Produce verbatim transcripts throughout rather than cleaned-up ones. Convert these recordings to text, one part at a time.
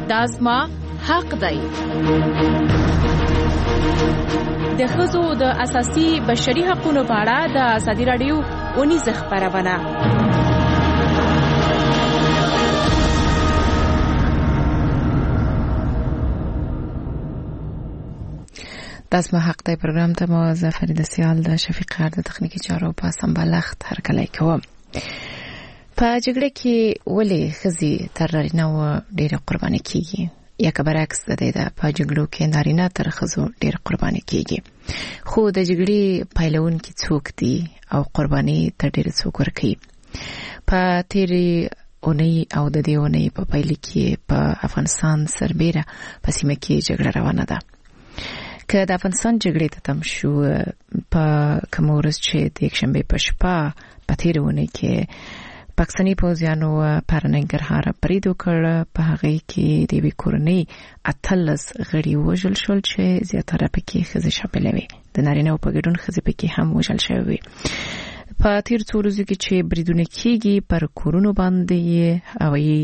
دا زما حق دی. د ښځو د اساسي بشري حقوقو په اړه د ازادي راډیو اونیزه خبرونه. دا زما حق دی پروګرام ته مو ظفر سیال د شفیق خیر د تخنیکی چارو په سمبالښت هرکلی کوم. په جګړه کې ولې ښځې تر نارینه و ډېره قرباني کیږي یا که برعکس د دې د په جګړو کې نارینه تر ښځو ډېره قرباني کیږي؟ خو د جګړې پیلوونکي څوک دي او قرباني تر ډېره څوک ورکوي؟ په تیرې اونۍ او د دې اونۍ په پیل کې په افغانستان سربېره په سیمه کې جګړه روانه ده. که د افغانستان جګړې ته تم شو په کوم ورځ چې د یکشنبې په شپه په تیرې اونۍ کې پاکستاني پوځیانو پر ننګرهار برید وکړ، په هغه کې د یوې کورنۍ اتلس غړي وژل شول چې زیاتره پکې ښځې شامل وې. د نارینه‌و په ګډون ښځې پکې هم وژل شوې وې. په تیر څو ورځو کې چې بریدونه کیږي پر کورونو باندې هوایي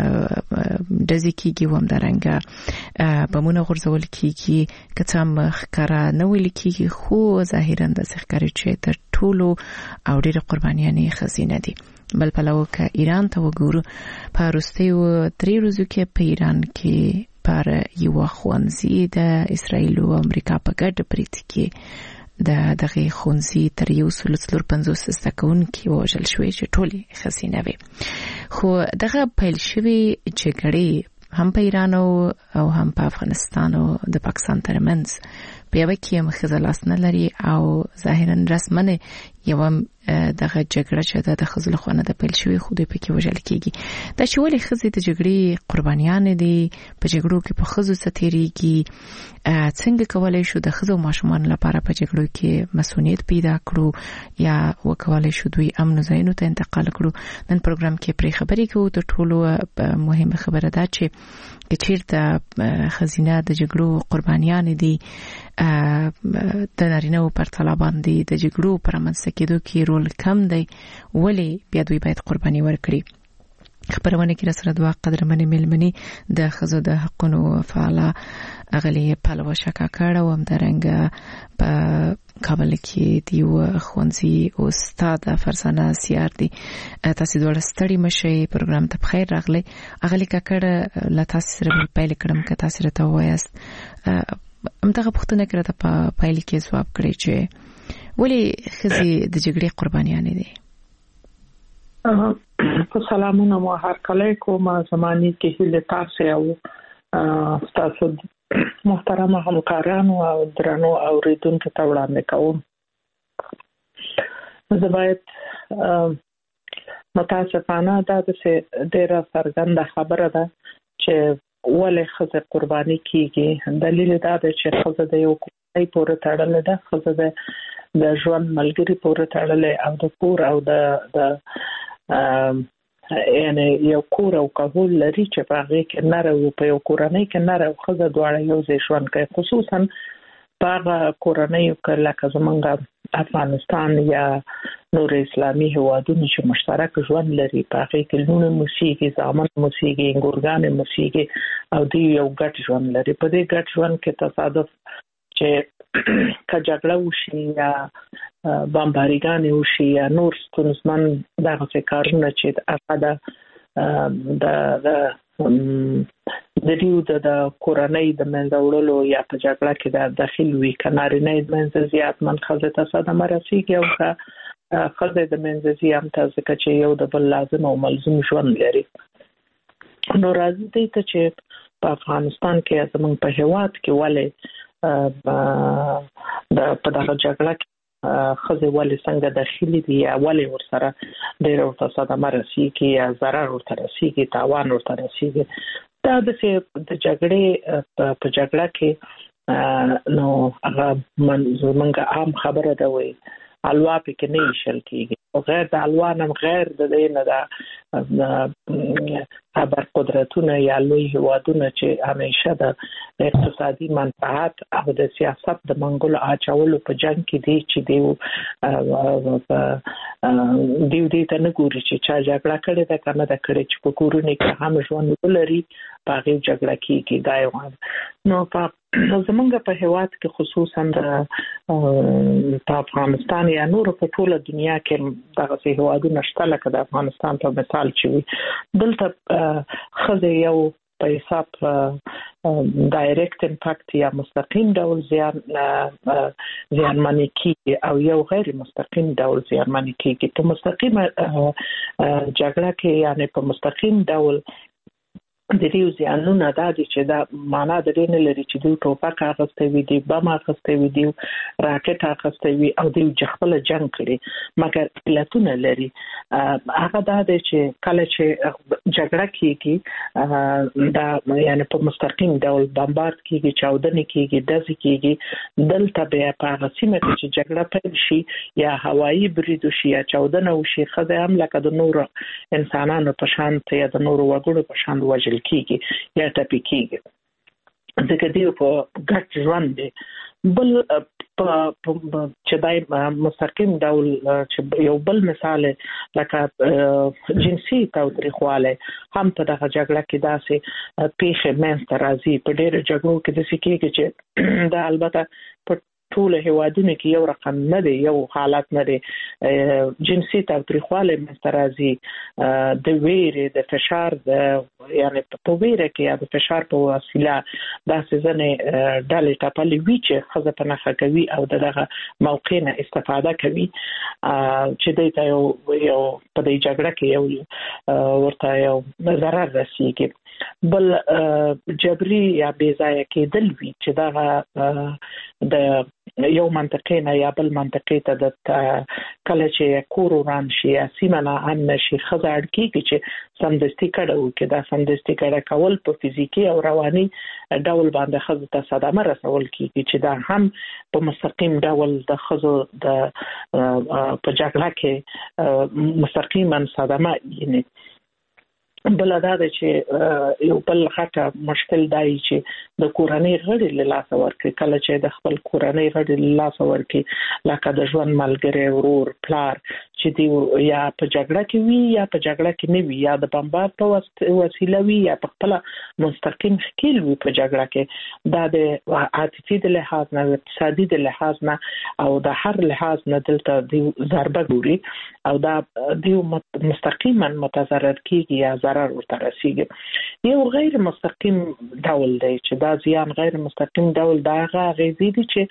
ډزې کیږي، همدارنګه بمونه غورځول کیږي، که څه هم ښکاره نه ویل کیږي، خو ظاهرا داسې ښکاري چې تر ټولو او ډېرې قربانیانې ښځینه دي. بل پلوه که ایران ته وګورو، په وروستیو درې ورځو کې په ایران کې پر یوه ښوونځي د اسرائیل او امریکا په ګډ برید کې د دغه ښوونځي تر یو سل څلور پنځوس زده کوونکي وژل شوي چې ټولې ښځینه وې. خو دغه پیل شوې جګړې هم په ایران او هم په افغانستان او د پاکستان ترمنځ په یوه کې هم ښځه لاس نه لري او ظاهرا رسمنه یوه دغه جګړه چې د ښځو لخوا نه ده پیل شوې، خو دوی پکې وژل کېږي. دا چې ولې ښځې د جګړې قربانیانې دي، په جګړو کې په ښځو څه تېرېږي، څنګه کولی شو د ښځو او ماشومانو لپاره په جګړو کې مسؤلیت پیدا کړو یا وکولی شو دوی امنو ځایونو ته انتقال کړو. نن پروګرام کې پرې خبرې کوو. تر ټولو مهمه خبره ده چې که چیرته ښځینه د جګړو قربانیانې دي، د نارینه‌و په پرتله باندې د جګړو په رامنځته کېدو کې رول کم دی، ولې بیا دوی باید قرباني ورکړي؟ خبرونه کې راسره دوه قدرمنې مېلمنې د ښځو د حقونو فعاله اغلې پلوه شکاکړ او همدارنګه په کابل کې د یو ښوونځي استاد فرزانه سیار دي. تاسو دواړه ستړي مشئ، پروګرام ته بخیر راغلی. اغلې کاکړ له تاسو سره پیل کړم که تاسو راته ووایاست همدغه پوښتنه کې راته په پیل کې ځواب کړئ چې ولې ښځې د جګړې قربانیانې دي؟ سلامونه مو هرکلی کوم. زماني کې هیله تاسو او تاسو محترم همکارانو او درنو اوریدونکو ته وړاندې کوم. زه باید متاسفانه دا د ډیره څرګنده خبره ده چې ولې ښځه قرباني کیږي. دلیل دا دی چې ښځه د یو کورنۍ پورې تړلې ده، ښځه د ژوند ملګري پورې تړلې او د کور او د د یعنی یو کور او کهول لري چې په هغه کې نر او په یو کورنۍ کې نر او ښځه دواړه یو ځای ژوند کوي. خصوصا په هغه کورنۍ کې لکه زمونږ افغانستان یا نور اسلامي هیوادونه چې مشترک ژوند لري، په هغه کې لونه موسیقي، زامن موسیقي، انګورګان موسیقي او دی یو ګډ ژوند لري. په دې ګډ ژوند کې تصادف چې که جګړه وشي یا بمباریګانې وشي یا نور ستونزمن دغه کارونه چې هغه د د د دیو د کورنۍ د منځه وړلو یا په جګړه کې د داخل وی کنارینه د منځه زیات من خزه ته صدمه رسیږي او که خزه د منځه زیات تاسو چې یو د بل لازم او ملزم ژوند لري. نو راځي ته چې په افغانستان کې زموږ په هیواد کې ولې د په دغه جګړه کې خزه ولې څنګه داخلي دي یا ولې ورسره ډېر ورته صدمه رسیږي یا ضرر ورته رسیږي، تاوان ورته رسیږي. دا د جګړې په جګړه کې نو هغه منځمنګه عام خبره ده وي الوا پکې نه شل کیږي او غیر د الوا نه غیر د دې نه دا خبر قدرتونه یا لوی هوادونه چې همیشه د اقتصادي منفعت او د سیاست د منګولو اچولو په جنگ کې دي چې دیو دیو دې ته نه ګوري چې چا جګړه کړې ده کنه دا کړې چې په کورونو کې هم ژوند ولري باغې جګړه کیږي دا یو نو په زمونږ په هیواد کې خصوصا د افغانستان یا نور په ټوله دنیا کې دغه هیوادونه شته لکه د افغانستان په مثال چې دلته خزه یو په حساب ډایرکټ امپاکټ یا مستقیم ډول زیان زیانمنې کیږي او یو غیر مستقیم ډول زیانمنې کیږي په مستقیم جګړه کې یعنی په مستقیم ډول د دې زیانونه دا دي چې دا معنا د دې نه لري چې دوی ټوپک اخیستی وي دي بم اخیستی وي دي راکټ اخیستی وي او دوی خپل جنگ کړي مګر علتونه لري هغه دا دی چې کله چې جګړه کیږي دا یعنی په مستقیم ډول بمبارد کیږي چاودنې کیږي دزې کیږي دلته بیا په هغه سیمه کې چې جګړه پیل شي یا هوایي برید وشي یا چاودنه وشي خزه هم لکه د نور انسانانو په شان یا د نور وګړو په شان وژل کیږي یا ټپي کیږي ځکه دی په ګډ ژوند دی بل چې دای مستقیم ډول چې یو بل مثال لکه جنسي تاوتریخواله هم په دغه جګړه کې داسې پیښه منځته راځي په ډېر جګړو کې د سکیږي چې دا البته په ټول هیوادونو کې یو رقم نه دی یو حالت نه دی جنسي تاوتریخواله مسترازي د ویرې د فشار د یعنی په ویره کې یا د فشار په وسیله د سيزنې ډلې ټاپلې وی چې خزه په نخښه کوي او دغه موقع نه استفاده کوي چې د یو یو په دې جګړه کې یو ورته یو ضرر رسیږي بل جبري یا بیځایه کېدل وی چې دا د یو منطقې نه یا بل منطقې ته د کله چې کور وران شي یا سیمه نه امن شي خزه اړ کیږي چې سمدستي کړه کې دا سمدستي کړه کول په فزیکی او رواني ډول باندې خزه ته صدمه رسول کیږي چې دا هم په مستقیم ډول د خزو د په جګړه کې مستقیما صدمه یعنی بل دا چې یو بل خاطر مشکل دی چې د کورنۍ غړي له لاس ورکړي کله چې د خپل کورنۍ غړي له لاس ورکړي لکه د ژوند ملګری ورور پلار چې دی یا په جګړه کې وي یا په جګړه کې نه وي یا د بمبار په وسیله وي یا په خپل مستقیم ښکیل وي په جګړه کې دا د عاطفي د لحاظ نه اقتصادي د لحاظ نه او د هر لحاظ نه دلته د ضربه ګوري او دا د مستقیما متضرر کیږي یا ضرر ورته رسیږي یو غیر مستقیم ډول دی چې دا زیان غیر مستقیم ډول دا غږی دي چې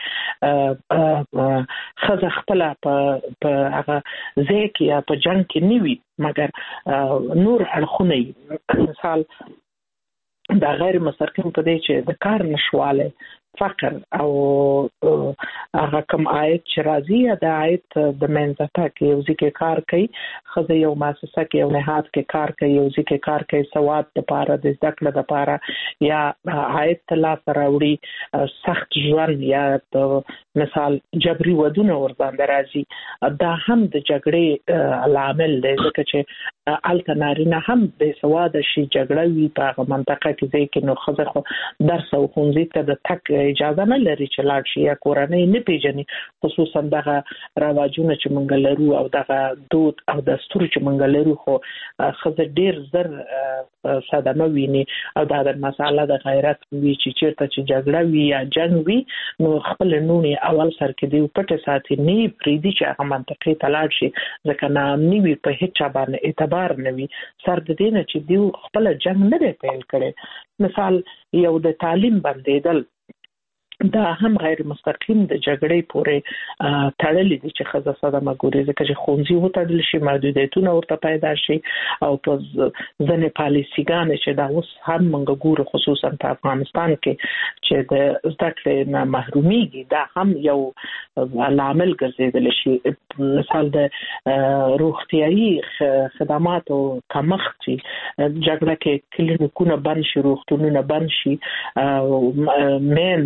خزه خپل په هغه ځکه یا په جنگ کې نیوي مګر نور اړخونه مثال دا غیر مستقیم په دې چې د کار نشواله فقر او هغه کوم عاید چې راځي د عاید د منځته کې یو ځکه کار کوي خزه یو مؤسسه کې یو نهاد کې کار کوي یو ځکه کار کوي سواد لپاره د زده کړې لپاره یا عاید تلا راوړي سخت ژوند یا مثال جبري ودونه ور باندې راځي دا هم د جګړې عامل دی ځکه چې الته نارینه هم د سواد شي جګړه وی په منطقه کې ځکه نو خزه خو درس او ښوونځي ته د تک اجازه نه لري چې لاړ شي یا کورنۍ نه پیژني خصوصا دغه رواجونه چې مونږ لرو او دغه دود او دستور چې مونږ لرو خو خزه ډیر زر صدمه ویني او دا د مساله د غیرت وی چې چیرته چې جګړه وی یا جنگ وی نو خپل نونی اول سر کې دی پټه ساتي نه پریدي چې هغه منطقې تلاړ شي ځکه نامنی وی په هیڅ باندې اعتبار نه وی سر د دې نه چې دی خپل جنگ نه پیل کړي مثال یو د تعلیم بندیدل دا هم غیر مستقیم د جګړې پورې تړلې دي چې خزه صدمه ګوري ځکه چې خونځي و تړل شي محدودیتونه ورته پیدا شي او په ځنې پالیسيګان چې دا اوس هم موږ ګورو خصوصا په افغانستان کې چې د زده کړې نه محروميږي دا هم یو عامل ګرځیدل شي مثال د روغتيایي خدماتو کمښت جګړه کې کلینیکونه بند شي روغتونونه بند شي مین د امید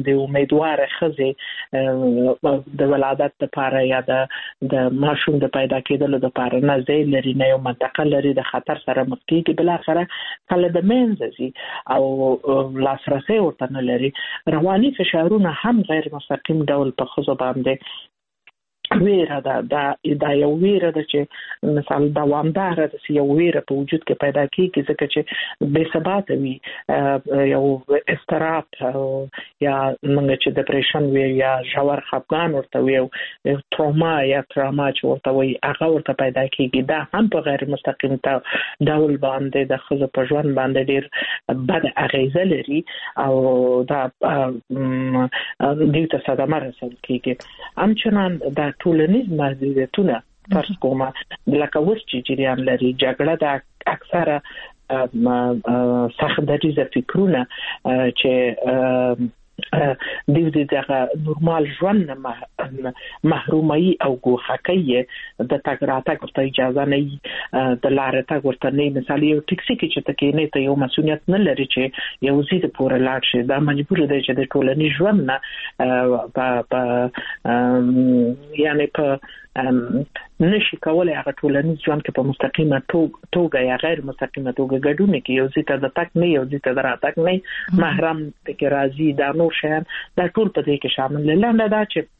امیدوار خزه د ولادت لپاره یا د د ماشوم د پیدا کېدلو لپاره نه ځای لري نه یو منطقه لري د خطر سره مخ کېږي بل اخره کله د منځي او لاسرسي ورته نه لري رواني فشارونه هم غیر مستقیم ډول په خزو باندې ویره ده دا دا یو ویره ده چې مثال دوامدار ده چې یو ویره په وجود کې پیدا کیږي ځکه چې بې ثبات وي یو استراب یا موږ چې ډیپریشن وي یا ژور خفګان ورته وي او تروما یا تراما چې ورته وي هغه ورته پیدا کیږي دا هم په غیر مستقیم ډول باندې د خزو په ژوند باندې ډیر بد اغیزه لري او دا د تصادم رسول کیږي همچنان دا ټولنیز محدودیتونه فرض کومه لکه اوس چې جریان لري جګړه د اکثره سخت دریزه فکرونه چې د دې دغه نورمال ژوند محرومي او ګوښکۍ د تګ راتګ ورته اجازه نه د لارې تګ ورته نه مثال یو ټیکسي کې چې تکې نه ته یو مسؤلیت نه لري چې یو زید پورې لاړ شي دا مجبور دی چې د ټولنیز ژوند نه په یعنی په نشي کولای هغه ټولنیز ژوند کې په مستقیمه توګه یا غیر مستقیمه توګه ګډون کې یو ځای ته د تک نه یو ځای ته د راتګ نه محرم کې راځي دا نور شیان دا ټول په دې کې شامل لنډه دا چې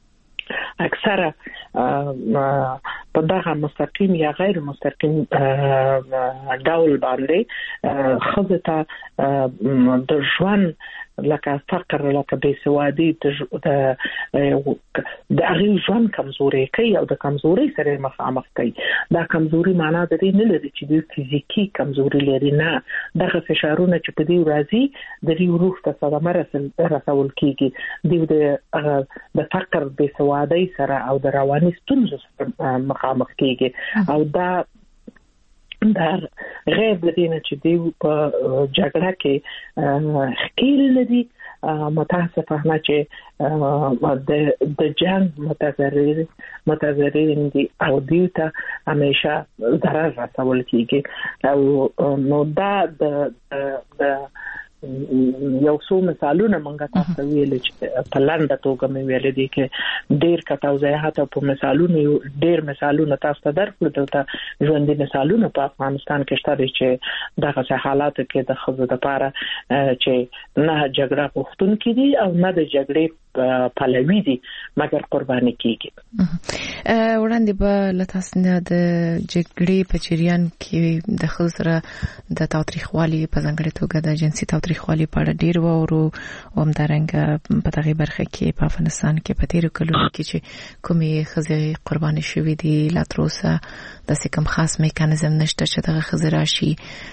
اکثره په دغه مستقیم یا غیر مستقیم ډول باندې خزته د ژوند لکه فقر لکه بېسوادي د د هغه ژوند کمزوري کوي او د کمزوري سره مخامخ کوي دا کمزوري معنا د دې نه لري چې د فزیکی کمزوري لري نه دغه فشارونه چې په دې راځي د دې روح ته صدمه رسول کیږي د د فقر بېسوادي سره او د رواني ستونزو سره مخامخ کیږي او دا دا غیر د دې نه چې دی په جګړه کې خکیل لري متاسفانه چې د د جنگ متضرر متضررین دي او دیوته همیشه ضرر رسول کیږي او نو دا د د یو څو مثالونه مونږه تاسو ویل چې په لاندې توګه مې ویل دي چې ډېر کتاوزیات په مثالونه ډېر مثالونه تاسو ته درکړل ته ژوندۍ مثالونه په افغانستان کې شته چې دغه حالات کې د خزو لپاره چې نه جګړه غوښتونکي دي او نه د جګړې پلوي دي مګر قرباني کیږي وړاندې به لتاسنه د جګړې په چریان کې د خزو سره د تاریخوالي په ځانګړي توګه د جنسي تاریخوالي په اړه ډیر وورو او همدارنګه په دغه برخه کې په افغانستان کې په تیرو کلونو کې چې کومې خزې قرباني شوې دي لا تر اوسه د کوم خاص میکانیزم نشته چې دغه خزې راشي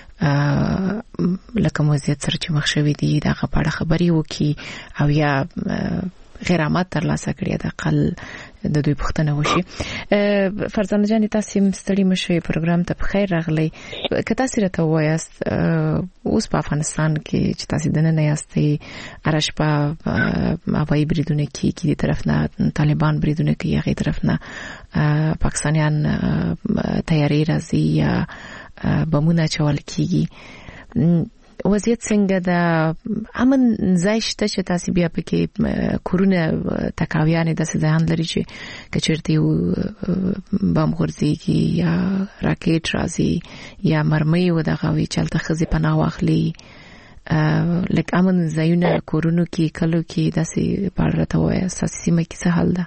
لکه موزیت سره چې مخ شوې دي دغه په اړه خبري وکي او یا غیرامات تر لاسه کړی د اقل د دوی پښتنه وشي فرزانه جان تاسو مستړی مشه پروګرام ته بخیر راغلی که تاسو راته وایاست اوس په افغانستان کې چې تاسو دنه نه یاستئ ارشپا هوایي بریدونه کې کې د طرف نه طالبان بریدونه کې هغه طرف نه پاکستانیان تیاری راځي یا بمونه چول کیږي وضعیت څنګه د امن ځای شته چې تاسو بیا پکې کورونه تکاویانې د ځان لري چې کچرته بم غورځيږي یا راکټ راځي یا مرمۍ و دغه وی چلته خزي پناه واخلي لکه امن ځایونه کورونو کې کلو کې داسې پاره وایي اساسي مې څه حل ده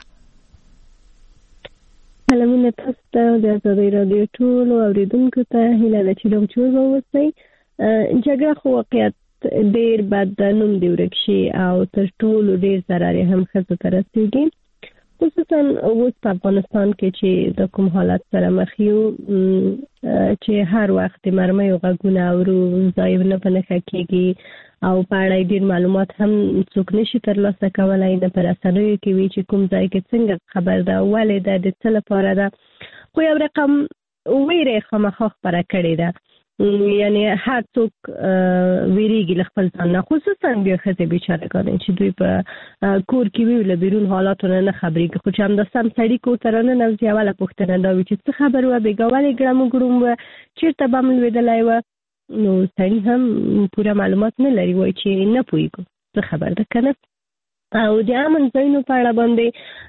سلامونه تاسو ته د ازادي رادیو ټول اوریدونکو ته هیله ده چې دوی جوړ ووسئ جګړه خو واقعیت ډېر بد نوم دی ورکشي او تر ټولو ډېر ضرر هم خزو ته رسیږي خصوصا اوس په افغانستان کې چې د کوم حالت سره مخ یو چې هر وخت مرمۍ او غږونه اورو ځایونه په نښه کېږي او په اړه ډېر معلومات هم څوک نشي ترلاسه کولای نه پر اسانوي کې وی چې کوم ځای کې څنګه خبر ده ولې ده د څه لپاره ده خو یو رقم ویره خامخا خبره کړې ده یعنی هر څوک ویریږي له خپل ځان نه خصوصا بیا خزه بیچارهګان چې دوی په کور کې وی له بیرون حالاتونه نه خبرېږي خو چې هم د سم سړی کو تر نه نو ځواله پښتنه دا وی چې څه خبر و بیګوالې ګرام ګروم و چیرته بم لویدلای و نو سړی هم پوره معلومات نه لري وای چې نه پوهیږي څه خبر ده کنه او د امن ځایونو په اړه باندې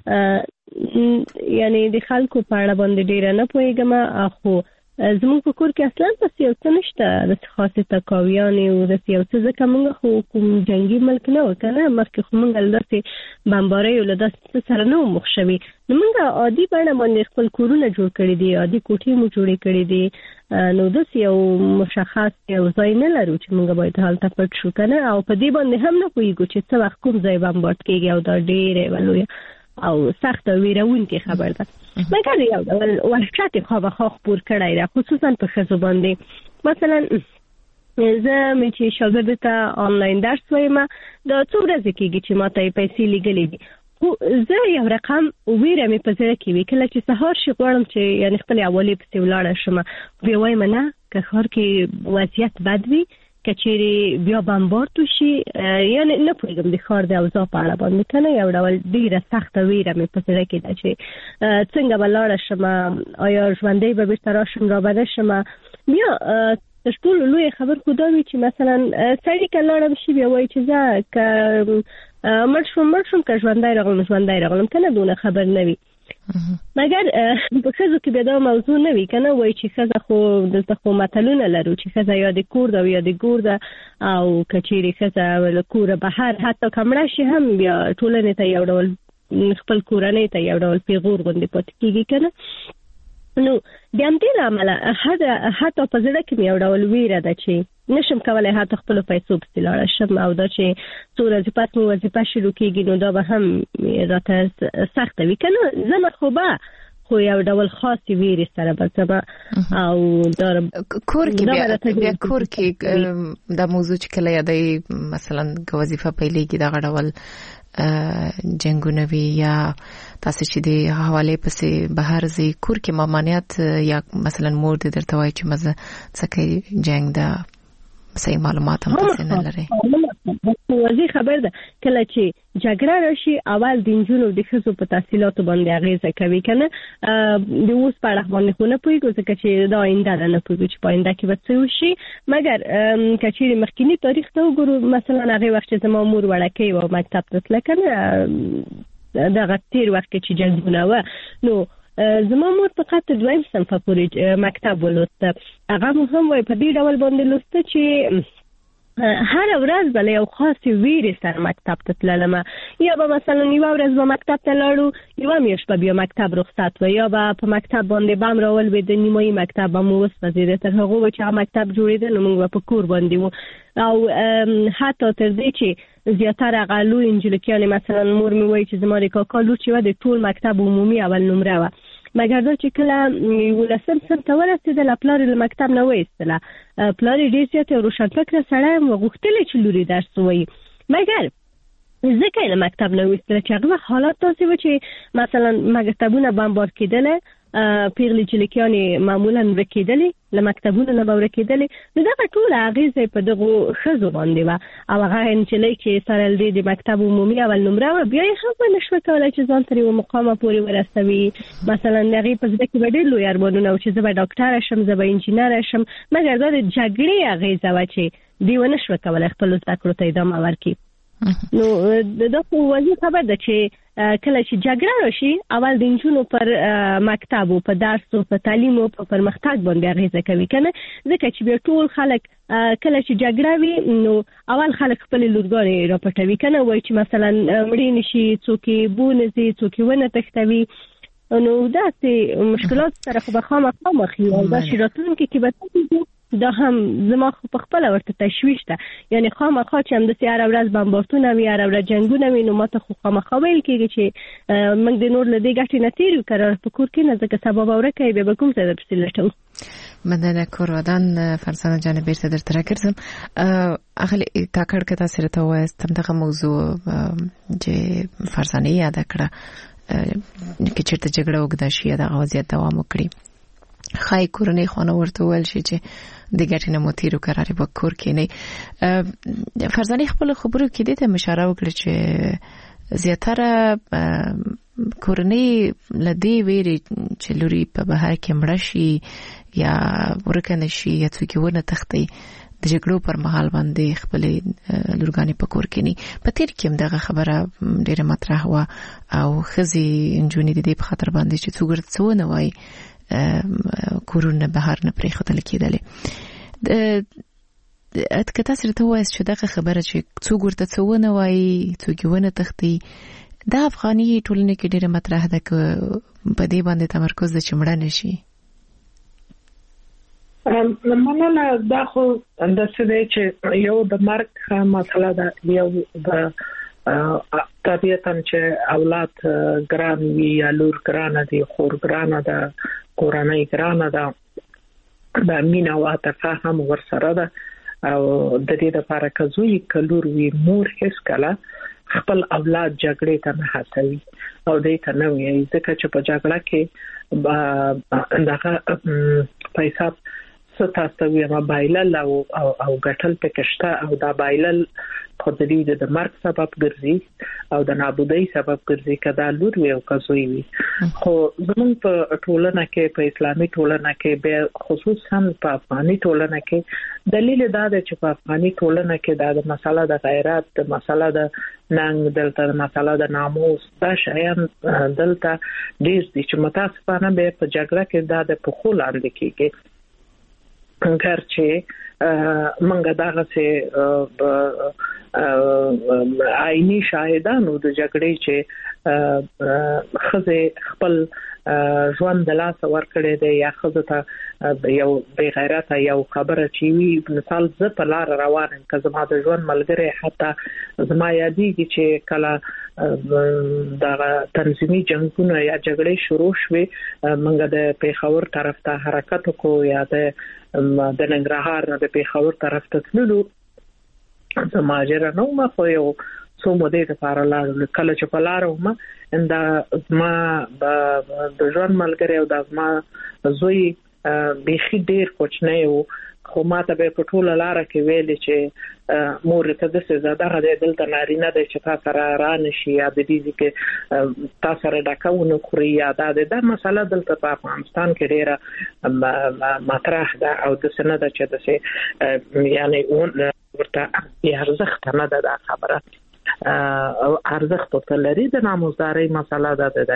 یعنی د خلکو په اړه باندې ډیر نه پوهیږم. خو زموږ په کور کې اصلا تاسو یو څه نشته د خاصه تکاویانې او د یو څه ځکه موږ خو کوم جنگي ملک نه وکنه مخکې خو موږ لداسې بمبارۍ او لداسې سره نه مخ شوي. نو موږ عادي باندې باندې خپل کورونه جوړ کړی دي، عادي کوټې مو جوړې کړې دي. نو داس یو مشخص یو ځای نه لرو چې موږ باید حالت پټ شو کنه، او په دې باندې هم نه پوهیږو چې څه وخت کوم ځای بمبارد کیږي او دا ډېر ولوي او سخت ویرونکې خبر ده. مګر یو ډول وحشت خواخا خپور کړی ده، خصوصا په ښځو باندې. مثلا زه مې چې شاګرد ته آنلاین درس وایم دا څو ورځې کېږي چې ما ته یې پیسې لېږلې دي، خو زه یو رقم ویره مې په زړه کې وي کله چې سهار شي غواړم چې یعنې خپلې حوالې پسې ولاړه شم، بیا وایم نه که ښار کې وضعیت بد وي کچېرې بیا بمبارد وشي، یعنې نه پوهېږم د ښار د اوضاع په اړه باندې کنه یو ډول ډېره سخته ویره مې په زړه کې ده چې څنګه به لاړه شم، آیا ژوندۍ به بېرته راشم را به نه شم. بیا تر ټولو لوی خبر خو دا وي چې مثلا سړي که لاړم شي بیا وایي چې زه که مړ شوم مړ شوم که ژوندی راغلم ژوندی راغلم کنه دونه خبر نه وي. مګر په ښځو کې بیا دا موضوع نه وي کنه، وایي چې ښځه خو دلته خو متلونه لرو چې ښځه یا د کور ده او یا د ګور ده، او که چیرې ښځه له کوره بهر حتی که مړه شي هم بیا ټولنې ته یو ډول خپل کورنۍ ته یو ډول پیغور غوندې پاتې کېږي کنه. نو د همدې له امله حتی په زړه کې مې یو ډول ویره ده چې نشم کولی حتی خپلو پیسو پسې لاړه شم، او دا چې څو ورځې پس مې وظیفه شروع کېږي نو دا به هم راته سخته وي که نه. زه خو به خو یو ډول خاصې ویرې سره به ځم. او دا کور کې بیا کور کې دا موضوع چې کله یادوي مثلا که وظیفه پیلېږي دغه ډول جنګونه وي یا تاسو چې د حواله پسې بهر زی کور کې مامانیت یا مثلا مور دې درته وایي چې مزه څکه جنگ ده صحیح معلومات هم تاسو نه لري. واضح خبر ده کله چې جګړه راشي اول د انجونو د ښځو په تحصیلاتو باندې اغیزه کوي کنه. د اوس په اړه باندې خو نه پوهیږو ځکه چې دا آینده ده، نه پوهیږو چې په آینده کې به څه وشي. مګر که چیرې مخکینی تاریخ ته وګورو مثلا هغه وخت چې زما مور وړکۍ و مکتب ته تله کنه دغه تیر وخت کې چې جنګونه و نو زما مور فقط دویم صنف پورې مکتب ولوسته. هغه هم وای په دې ډول باندې لوسته چې هر ورځ بل یو خاص ویری سره مکتب ته تللم، یا به مثلا یو ورځ به مکتب ته لاړو یو میاشت به بیا مکتب رخصت و، یا به په مکتب باندې بم راول به د نیمایي مکتب به مو وسوځیده تر هغه چې مکتب جوړیدل نو موږ په کور باندې وو. او حتی تر دې چې زیاتره غلو انجلیکیان مثلا مور می وای چې زما د کاکا لور چې و د ټول مکتب عمومي اول نمره و، مګر دا چې کله ولسم سم ته ورسېدل پلار له مکتب نه وېستله. پلار ډېر زیات روشنفکره سړی و، غوښتل چې لوري درس ووایي، مګر ځکه یې له مکتب نه وېستله چې هغه حالات داسې و چې مثلا مکتبونه بمبار کېدله، پیغلې جلیکیانې معمولا ورکېدلې له مکتبونو نه به ورکېدلې. نو دغه ټوله اغېزه په دغو ښځو باندې وه، او هغه نجلۍ چې سره له دې د مکتب عمومي اول نمره وه بیا یې هم نه شوه کولی چې ځان تر یوه مقامه پورې ورسوي. مثلا د هغې په زړه کې به ډېر لوی ارمانونه و چې زه به ډاکټره شم، زه به انجینره شم، مګر دا د جګړې اغېزه وه چې دوی ونه شوه کولی خپلو زده کړو ته ادامه ورکړي. نو دا خو واضح خبر ده چې کله چې جګړه راشي اول د نجونو پر مکتب او په درس او په تعلیم او په پرمختګ باندې اغیزه کوي کنه، ځکه چې بیا ټول خلک کله چې جګړه وي نو اول خلک خپل لورګانې راپټوي کنه، وایي چې مثلا مړی نشي څوک بونځي څوک ونه تختوي. نو داسې مشکلات سره خو به خامخا مخ یو دا چې راتلونکي کې به دا هم زما په خپل ورته تشویش ده، یعنی خامخا چې هم د هر ورځ بمبارتونه وي هر ورځ جنگونه وي نو ماته خو خامخا ویل کېږي چې موږ د نور له دې ګټې نه تېر یو قرار په کور کې نه ځکه سبا به ورکه بیا به کوم ځای درپسې لټوو. مننه کورودان فرزانه جان بیرته درته راګرځم. اغلی کاکړ که تاسو راته وایستم دغه موضوع چې فرزانه یاد کړه چې چیرته جګړه وګدا شي دغه وضعیت دوام وکړي خای کورنۍ خونه ورته ویل شي چې د ګټې نه متیرو قرارې به کور کې نه. فرزانه خپل خبرو کې دې ته اشاره وکړه چې زیاتره کورنۍ لدی ویری چې لوري په بهر کې مړ شي یا ورکنه شي یا څوک ونه تختی د جګړو پر مهال باندې خپل لورګانې پکور کینی په تیر کې هم دغه خبره ډیره مطرح و او خزي انجونی د دې په خاطر باندې چې څوګر څونه وای کورونه بهر نه پرې خدل کېدل اته که تاسو ته وایي چې دغه خبره چې څوګر ته څونه وای څوګونه تختی د افغاني ټولنې کې ډیره مطرح ده ک په دې باندې تمرکز د چمړه نشي مننه دا خو د څه چې یو د مرګ مسله ده یو د طبيعتاً چې اولاد ګران وي یا لور ګران دي خور ګران ده کورنۍ ګران ده د مینا او عاطفه هم ورسره ده او د دې لپاره کزوی کلور وی مور هیڅ کله خپل اولاد جګړې ته نه هڅوي او دې ته نه وي ځکه چې په جګړه کې دغه پیسې ستاسو یې موبایل او او غټل پکشته او دا بایل خدای دې د مرګ سبب ګرځي او د نابودۍ سبب ګرځي کدا لور وي او کزوی وي خو زموږ په ټولنه کې په اسلامي ټولنه کې به خصوصا په افغاني ټولنه کې دلیل دا دی چې په افغاني ټولنه کې د مسله د غیرت د مسله د ننګ دلته د مسله د ناموس دا شیان دلته ډیر دي چې متاسفانه به په جګړه کې دا د پخول اړه کېږي څنګه چې منګه داغه سه آئینی شاهدانو د جګړې چې خزه خپل ژوند د لاس ور کړی دی یا خزه ته یو بے غیرته یو خبره چی وی مثال ز په لار روانم که زما د ژوند ملګری حتی زما یادېږي چې کله د تنظیمي جنگونو یا جګړې شروع شوه منګه د پیښور طرف ته حرکت کو یا د د ننګرهار نه د پیښور طرف ته تللو زماجر نو ما خو یو څو مودې لپاره لاړ کله چې په لار ومه انده ما د ژوند ملګری او د ما زوی بيخي ډیر کوچنی وو خو ماته به په ټوله لار کې ویل چې مور ته د څه زړه د دلته نارینه د چې تاسو را ران شي یا د دې کې تاسو را ډاکاونه خوري یا د مسله دلته په افغانستان کې ډیره مطرح ده او د سند چې د څه یعنی ورته ارزښت نه ده دا خبره او ارزښت ته لري د ناموزداري مسله ده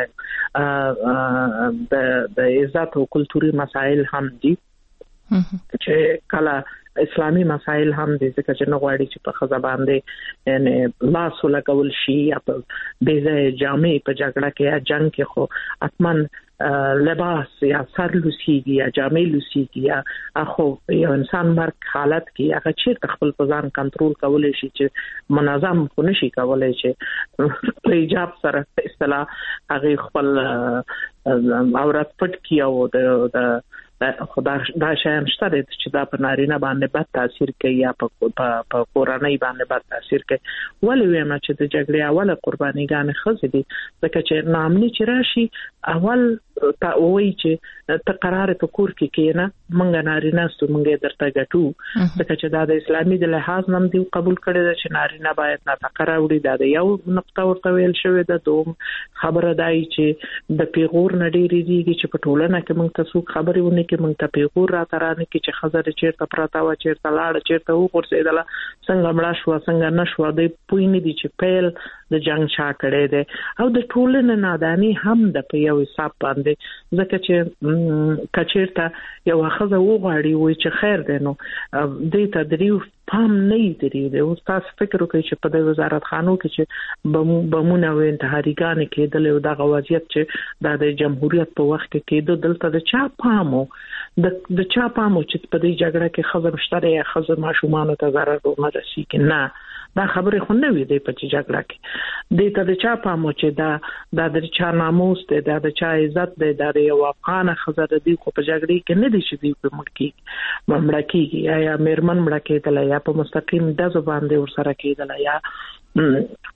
د د عزت او کلتوري مسائل هم دي چې کله اسلامي مسائل هم دي ځکه چې نو غواړي چې په خزه باندې یعنی لاس لګول شي یا په دې جامې په جګړه کې یا جنگ کې خو اتمن لباس یا سر لوسیږي یا جامې لوسیږي یا اخو یو انسان مرګ حالت کې هغه چې خپل ځان کنټرول کولای شي چې منظم خو نشي کولای چې په ایجاب سره اصطلاح هغه خپل عورت پټ کیاو د خدا دا شایم شته چې دا په نارینه باندې بد تاثیر کوي یا په په کورنۍ باندې بد تاثیر کوي ولې وایم چې د جګړې اوله قربانيګان خزې دي ځکه چې نامني چې راشي اول تا وایي چې ته قرار په کور کې کېنه مونږ نارینه ستو مونږ درته ګټو ځکه چې دا د اسلامي د لحاظ نم دی قبول کړی چې نارینه باید نه تقرا وړي دا د یو نقطه ورته ویل شوی د دوم خبره دای چې د پیغور نډيري دیږي چې په ټولنه کې مونږ تاسو خبرې ونه کې مونږ ته پیغور را ترانه کې چې خزر چیرته پراته و چیرته لاړ چیرته وګرځیدله څنګه مړه شو څنګه نشو د پوی نه دي چې پیل د جنگ شا کړي دي او د ټولنې نادانی هم د په یو حساب باندې ځکه چې کچیرته یو خزه وغواړي وي چې خیر دی نو دې ته دریو پام نه دی دی او تاسو فکر وکړئ چې په د وزارت خانو کې چې بمونه و انتحاریګان کېدل او د غواجیت چې د جمهوریت په وخت کې کېدل دلته د چا پامو د د چا پامو چې په دې جګړه کې خزه مشتره یا خزه ماشومان ته ضرر ونه رسیږي نه دا خبره خو نه وي د په جګړه کې د ته د چا پامو چې دا د چا ناموس دی دا د چا عزت دی دا د یو افغان خزه د دې کو په جګړه کې نه دي چې دی په ملکی مملکتي یا میرمن ملکه ته یا په مستقیم د زبان دی ور سره کېدل یا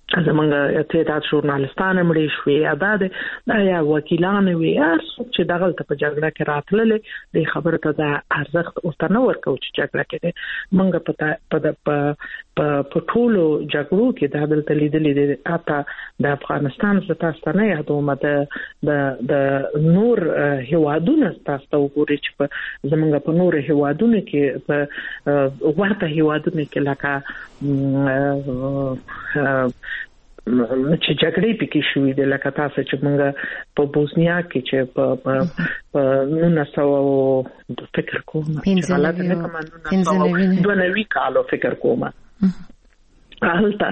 زمونږ تعداد ژورنالستان مړي شوې یا د یا وکیلان وي هر څوک چې دغه په جګړه کې راتللې د خبره ته د ارزښت او تنور کو چې جګړه کې مونږ په په په ټولو جګړو کې د دلته لیدلې د اته د افغانستان څخه تاسو نه یادوم د د نور هیوادونو تاسو وګورئ چې زمونږ په نور هیوادونو کې په ورته هیوادونو کې لکه چې جګړې پکې شوې د لکه تاسو چې موږ په بوسنیا کې چې په په نو سو فکر کوم چې حالات نه کوم دوه نوي کالو فکر کوم هلته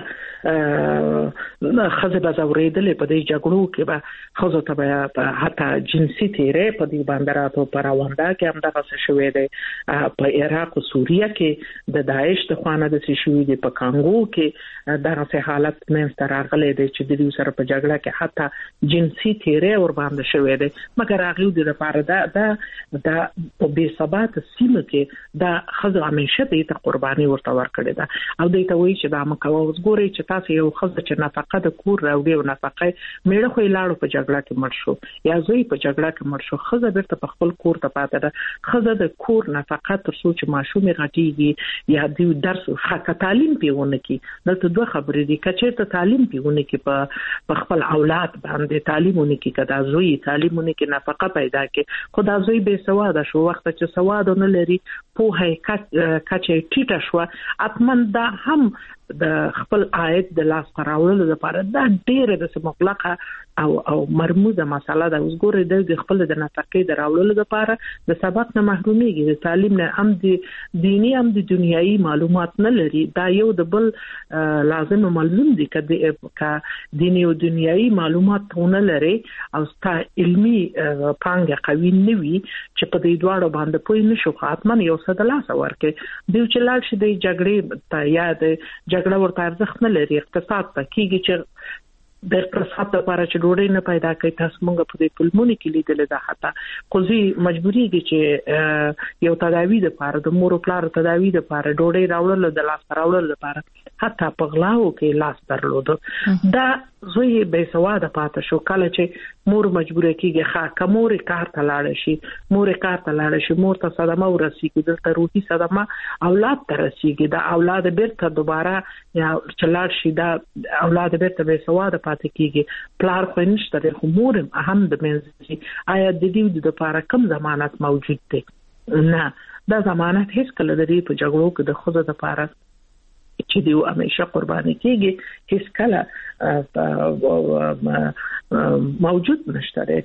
خزه بازوریدلې په دې جګړو کې به خزه ته حتی جنسي تیرې په دې باندې په راوندا کې هم دغه څه شوې ده په عراق او سوریه کې د داعش د خوانه د څه شوې دي په کانګو کې دغه څه حالت منځ راغلي دي چې د دې سره په جګړه کې حتی جنسي تیرې ور باندې شوې ده مګر هغه د لپاره دا د په بې ثبات سیمه کې دا خزه همیشه د قرباني ورته ورکړي ده او د ته وایي چې دا مکو وګوري چې تاسو یو خزه چې نفقه د کور راوړي او نفقه میړه خو لاړو په جګړه کې مړ شو یا زوی په جګړه کې مړ شو خزه بیرته په خپل کور ته پاتې ده خزه د کور نفقه تر څو چې ماشومې غټيږي یا د درس حق تعلیم پیونه کې دلته دوه خبرې دي کچې ته تعلیم پیونه کې په خپل اولاد باندې تعلیمونه کې کدا زوی تعلیمونه کې نفقه پیدا کې خدا زوی به سواد شو وخت چې سواد نه لري په هي کچې ټیټه شو اتمن دا هم د خپل عاید د لاس راوړلو لپاره دا ډېره د مطلقه او او مرموزه مسله ده اوس ګورې د خپل د نفقې د راوړلو لپاره د سبق نه محروميږي د تعلیم نه هم د دینی هم د دنیایي معلومات نه لري دا یو د بل لازم ملزم دي کړه دینی او دنیایي معلومات نه لري او ستا علمي پانګه قوي نه وي چې په دې دواړو باندې پوي نشو خاطمن یو څه د لاس ورکه دی چې لاړ شي د جګړې ته یاد جګړه ورته ارزښت نه لري اقتصاد ته کیږي چې د اقتصاد لپاره چې ډوډۍ نه پیدا کوي تاسو مونږ په دې فلمونو کې لیدل دا حتی قضې مجبوری دي چې یو تداوی د لپاره د مور او پلار تداوی د لپاره ډوډۍ راوړل د لاس راوړل لپاره حتی په غلاو کې لاس درلود دا زوی به سواده پاتې شو کله چې مور مجبوره کیږي ښه کومور کار ته لاړ شي مور کار ته لاړ شي مور ته صدمه ورسیږي د روحي صدمه اولاد ته رسیږي دا اولاد بیرته دوباره یا چلاړ شي دا اولاد بیرته به سواده پاتې کیږي پلار خو نشته خو مور هم د منځي آیا د دې د لپاره کم ضمانت موجود دی نه دا ضمانت هیڅ کله د دې په جګړو کې د خوځه لپاره چې دیو همیشه قرباني کیږي هیڅ کله موجود نشته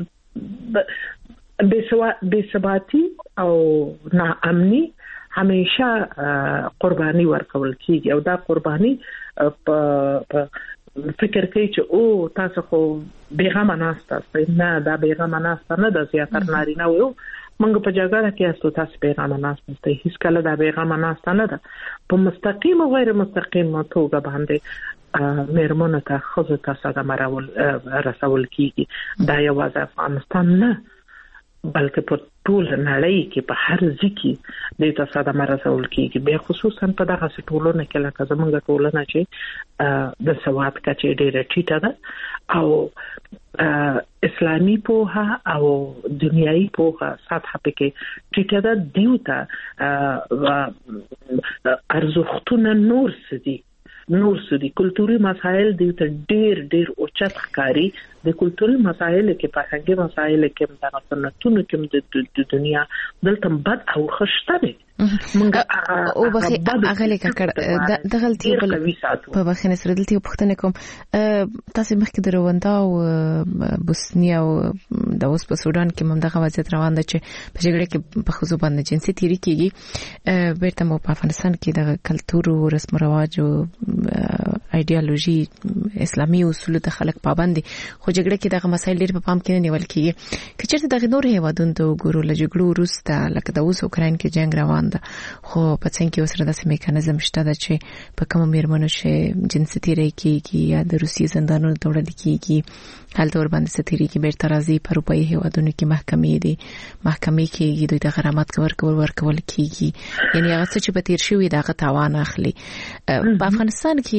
چې بے ثباتی او ناامنی همیشه قرباني ورکول کیږي او دا قرباني په فکر کوي چې او تاسو خو بیغمه ناسته نه دا بیغمه ناسته نه د زیاتر نارینه وو منګ په جګړه کې استو تاسو بیغمه ناسته هیڅ کله دا بیغمه ناسته نه ده په مستقیم او غیر مستقیم توګه باندې مېرمنه ته خزه تاسو د مرول رسول کیږي دا یوازې افغانستان نه بلکې په ټول نړۍ کې په هر ځکه د تاسو د مرسول کېږي به خصوصا په دغه ټولنه کې لکه زمونږ ټولنه چې د سواد کچې ډېره ټیټه ده او اسلامي پوهه او دنیایي پوهه سطح پکې ټیټه ده دیوته ارزښتونه نور سدي نور سدي کلتوري مسایل د ډېر ډېر اوچت ښکاری د کلتوري مسایل کې فرهنګي مسایل کې د سنتونو کې د دنیا دلته بد او خشته دي مونږ او بخي اغلی کړه د غلطي په بخینه سره دلته پښتنه کوم تاسو مخکې درووندا او بوسنیا او د اوس په سودان کې مم دغه وضعیت روان ده چې په جګړه کې په خصوص باندې جنسي تیری کیږي بیرته مو په افغانستان کې د کلتور او رسم رواج او ایدئولوژي اسلامي اصول ته خلک پابند دي خو جګړه کې دغه مسایل ډېر په پام کې نه نیول کیږي کچېرته دغه نور هیوادونو ته وګورو لږ وروسته لکه د اوس اوکراین کې جنگ روان ده خو په څنګه کې وسره داسې میکانیزم شته دا چې په کوم میرمنو چې جنسي تیری کیږي یا د روسي زندانونو ته وړل کیږي هلته ور باندې ستیری کې بیرته راځي په اروپایي هیوادونو کې محکمې دي محکمې کې دوی د غرامت کور کول ورکول کیږي یعنی هغه څه چې په تیر شوی دغه تاوان اخلي په افغانستان کې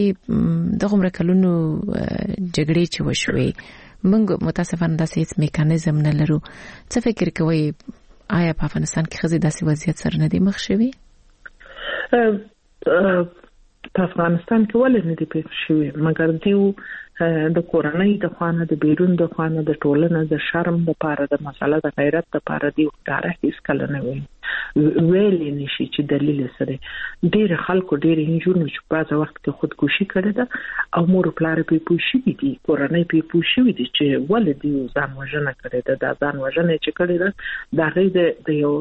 د عمر کلونو جګړې چې وشوي موږ متاسفانه داسې هیڅ میکانیزم نه لرو. څه فکر کوئ آیا په افغانستان کې ښځې داسې وضعیت سره نه دي مخ شوي؟ په افغانستان کې ولې نه دي پیښ شوي مګر دیو د کورنۍ د خوانه د بیرون د خوانه د ټولنه د شرم د پاره د مسله د غیرت د پاره دی ښکارا هیڅ کله نه وي ویل نشي چې دلیل سره ډېر خلکو ډېر انجونو چې په وخت کې خودکشي کړې ده او مور پلار په پوښي دي کورنۍ په پوښي دي چې ولې دی ځان وژنه کړې ده د ځان وژنه چې کړې ده دا غي د یو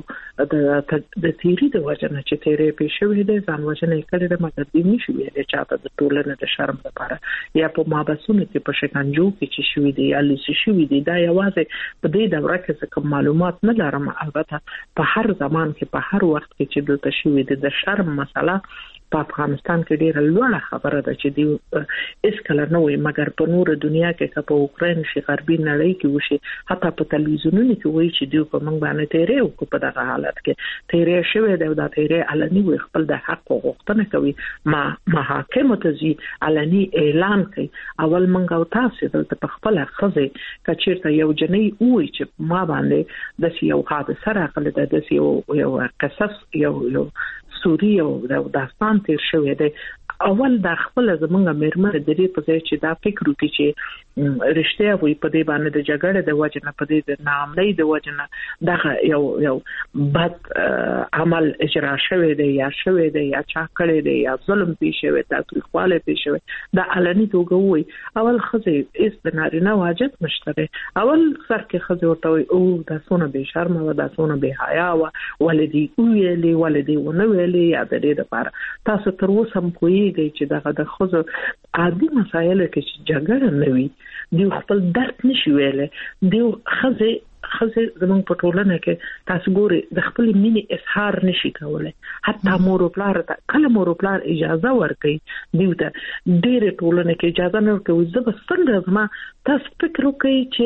د تیری د وژنه چې تیرې په شوې ده ځان وژنه کړې ده مګر دې نشي ویل چې تاسو د ټولنې د شرم لپاره یا په مابسونه کې په شکنجو کې چې شوې دي یا لسی شوې دي دا یوازې په دې دوره کې څه معلومات نه لرم البته په هر زمان کې په هر وخت کې چې دلته شوې دي د شرم مسله په افغانستان کې ډیره لوړه خبره ده چې دی اس کله نه وي مګر په نور دنیا کې که په اوکرين شي غربي نړۍ کې وشي حتی په تلویزیونونو کې وایي چې دی په موږ باندې تیرې او په دغه حالت کې تیرې شوی دی دا تیرې علني وي خپل د حق غوښتنه کوي ما محاکمه ته ځي علني اعلان کوي اول موږ او تاسو دلته په خپل خزه کچیرته یو جنۍ وایي چې ما باندې د یو حادثه راغله د یو یو قصص یو یو سوري او د داستان تیر شوی دی اول د خپل زمونږ مرمر د دې په ځای چې دا فکر وکړي چې رښتیا وي په دې باندې د جګړې د وجنه په دې د ناملۍ د وجنه دغه یو یو بد عمل اجرا شوی دی یا شوی دی یا چا کړی دی یا ظلم پیښ شوی دا تاریخواله پیښ شوی دا علني توګه وي اول خزه اس د نارینه واجب مشتره اول سر کې خزه ورته وي او دا سونه به شرم او دا سونه به حیا او ولدي ویلي ولدي ونه ویلي یا د دې لپاره تاسو تر اوسه هم کوی چې دغه د خزو عادي مسایل کې چې جګړه نه وي دی خپل درد نشي ویلې دی خزه خزه زمون په ټولنه کې تاسو ګوري د خپل مینې اظهار نشي کولای حتی مور او پلار ته کله مور او پلار اجازه ورکړي دیوته ډېر ټولنه کې اجازه نه ورکوي زه بس څنګه زما تاسو فکر وکړئ چې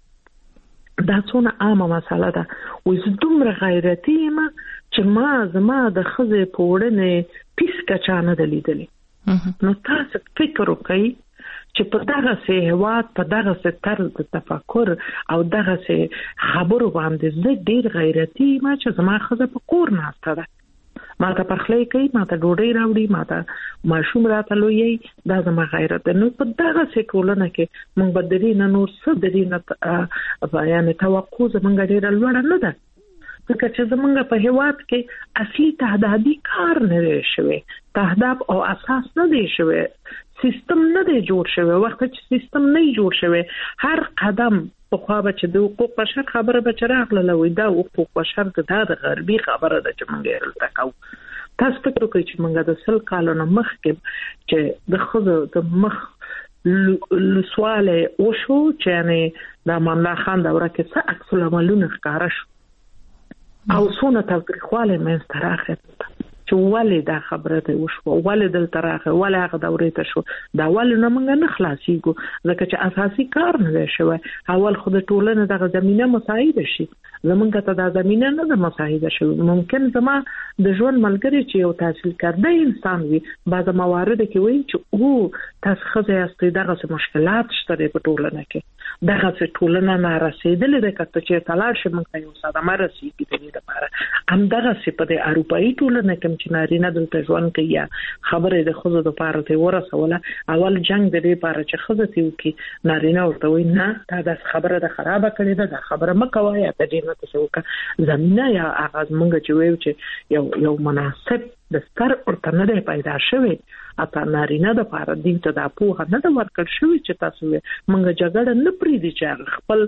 دا څونه عامه مسله ده او زه دومره غیرتي یم چې ما زما د خزه په وړنه پیس کچانه دلیدلې نو تاسو فکر وکړئ چې په دغه سه هواد په دغه سه طرز تفکر او دغه سه خبرو باندې زه ډیر غیرتي ما چې زما خزه په کور ناشته ده ما ته پخلی کوي ما ته ډوډۍ راوړي ما ته ماشوم راته لوي دا زما غیرت نو په دغه سه کولنه کې موږ بدري نه نور څه درې نه بیان توقع زمونږ ډیر لوړ نه ده ځکه چې زمونږ په هواد کې اصلي تهدادي کار نه شوی تهداب او اساس نه دی شوی سیستم نه دی جوړ شوی وخت چې سیستم نه جوړ شوی هر قدم په خوا به چې د حقوق بشر خبره به چراغله لوي دا حقوق بشر د غربي خبره ده چې موږ یې تکاو تاسو فکر وکړئ چې موږ د سل کالونو مخکې چې د خزو د مخ لسواله او شو چې نه د امان الله خان دوره کې څه عکس العملونه ښکارا شو او څونه تاریخواله مې ستراخه چې ولې دا خبره ته وشو ولې دل تراخه ولې هغه دورې ته شو دا ولې نه موږ نه خلاصيږو ځکه چې اساسي کار نه شوی اول خو د ټولنې دغه زمينه مساعده شي زمونږ ته دا زمينه نه د مساعده شي ممکن زما د ژوند ملګری چې یو تحصیل کرده انسان وي بعض موارد کې وایي چې او تاسو خزه است دغه مشکلات شته په ټولنه کې دغه ټولنه نه رسیدلې ده کته چې تلاړ شي موږ ته یو صدمه رسیږي د دې لپاره هم دغه په د اروپאי ټولنه کې چې نارینه دلته ژوند کوي خبره د خزو د لپاره ته ورسوله اول جنگ د دې لپاره چې خزه ته وکي نارینه ورته وي نه دا خبره د خرابه کړې ده دا خبره مکوای ته دې نه څه وکړه زمينه یا اغاز مونږ چې وایو چې یو یو مناسب د ستر ورته نه دی پیدا شوی اته نارینه د لپاره دې ته د پوهه نه د ورکړ شوی چې تاسو مونږ جګړه نه پریدي چې خپل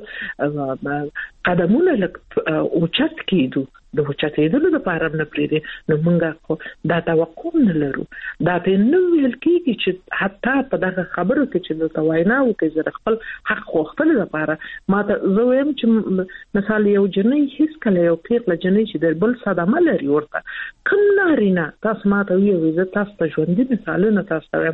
قدمونه لک اوچت کیدو د اوچتېدو لپاره نه پریدي نو مونږ دا توقع نه لرو دا ته نو ویل کیږي چې حتی په دغه خبرو کې چې د تواینا او کې زه خپل حق خوښتل لپاره ما ته زه ویم چې مثال یو جنۍ هیڅ کله یو پیغله جنۍ چې د بل صدمه لري ورته کوم نارینه تاسو ما ته ویل زه تاسو ته ژوندۍ مثالونه تاسو ته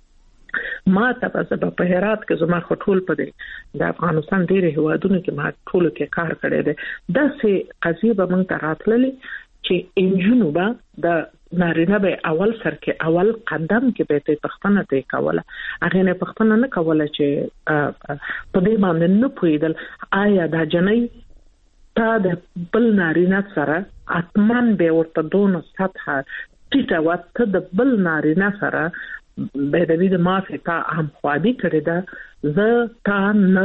ما ته په هرات کې زما خټول پدې د افغانستان ډېر هوادونو کې ما ټول کې کار کړی دی دا سه قضیه به مونږ ته راتللې چې انجونو به د نارینه به اول سر کې اول قدم کې به ته پښتنه ته کوله هغه نه پښتنه نه کوله چې په دې باندې نه پویدل آیا دا جنې تا د بل نارینه سره اتمن به ورته دونه سطح ټیټه وته د بل نارینه سره به د دې مافه تا هم خوادي کړی دا زه تا نه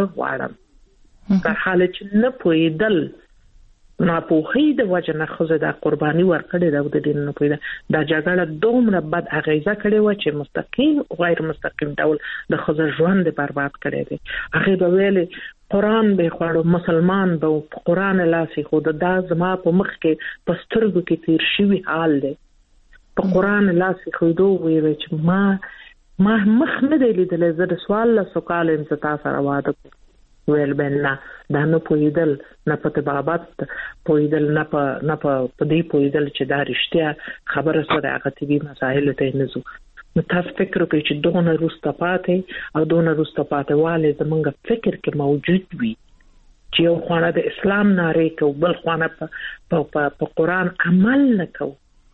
غواړم په حال چې نه پویدل نه په هی د وجه نه خو دا قرباني ورکړي دا د دین نه پوهیده دا جګړه دومره بد اغیزه کړي و چې مستقیم او غیر مستقیم ډول د خو ژوند برباد کړي دي هغه به ویل قرآن به خوړو مسلمان به قرآن لاسي خو د زما په مخ کې پسترګو کې تیر شوی حال دی په قرآن لاسي خو دوی وی چې ما ما مخ نه دی لیدل زه د سوال له سوال هم زتا سره واده کوم ویل بنا دا نه پویدل نه په بابات پویدل نه په نه په دې پویدل چې دا رښتیا خبره سره هغه تیوی مسایل ته نه زو نو تاسو فکر وکړئ چې دونه روسته پاتې او دونه روسته پاتې والے زمونږ فکر کې موجود وي چې یو خوانه د اسلام ناره کو بل خوانه په په قرآن عمل نکو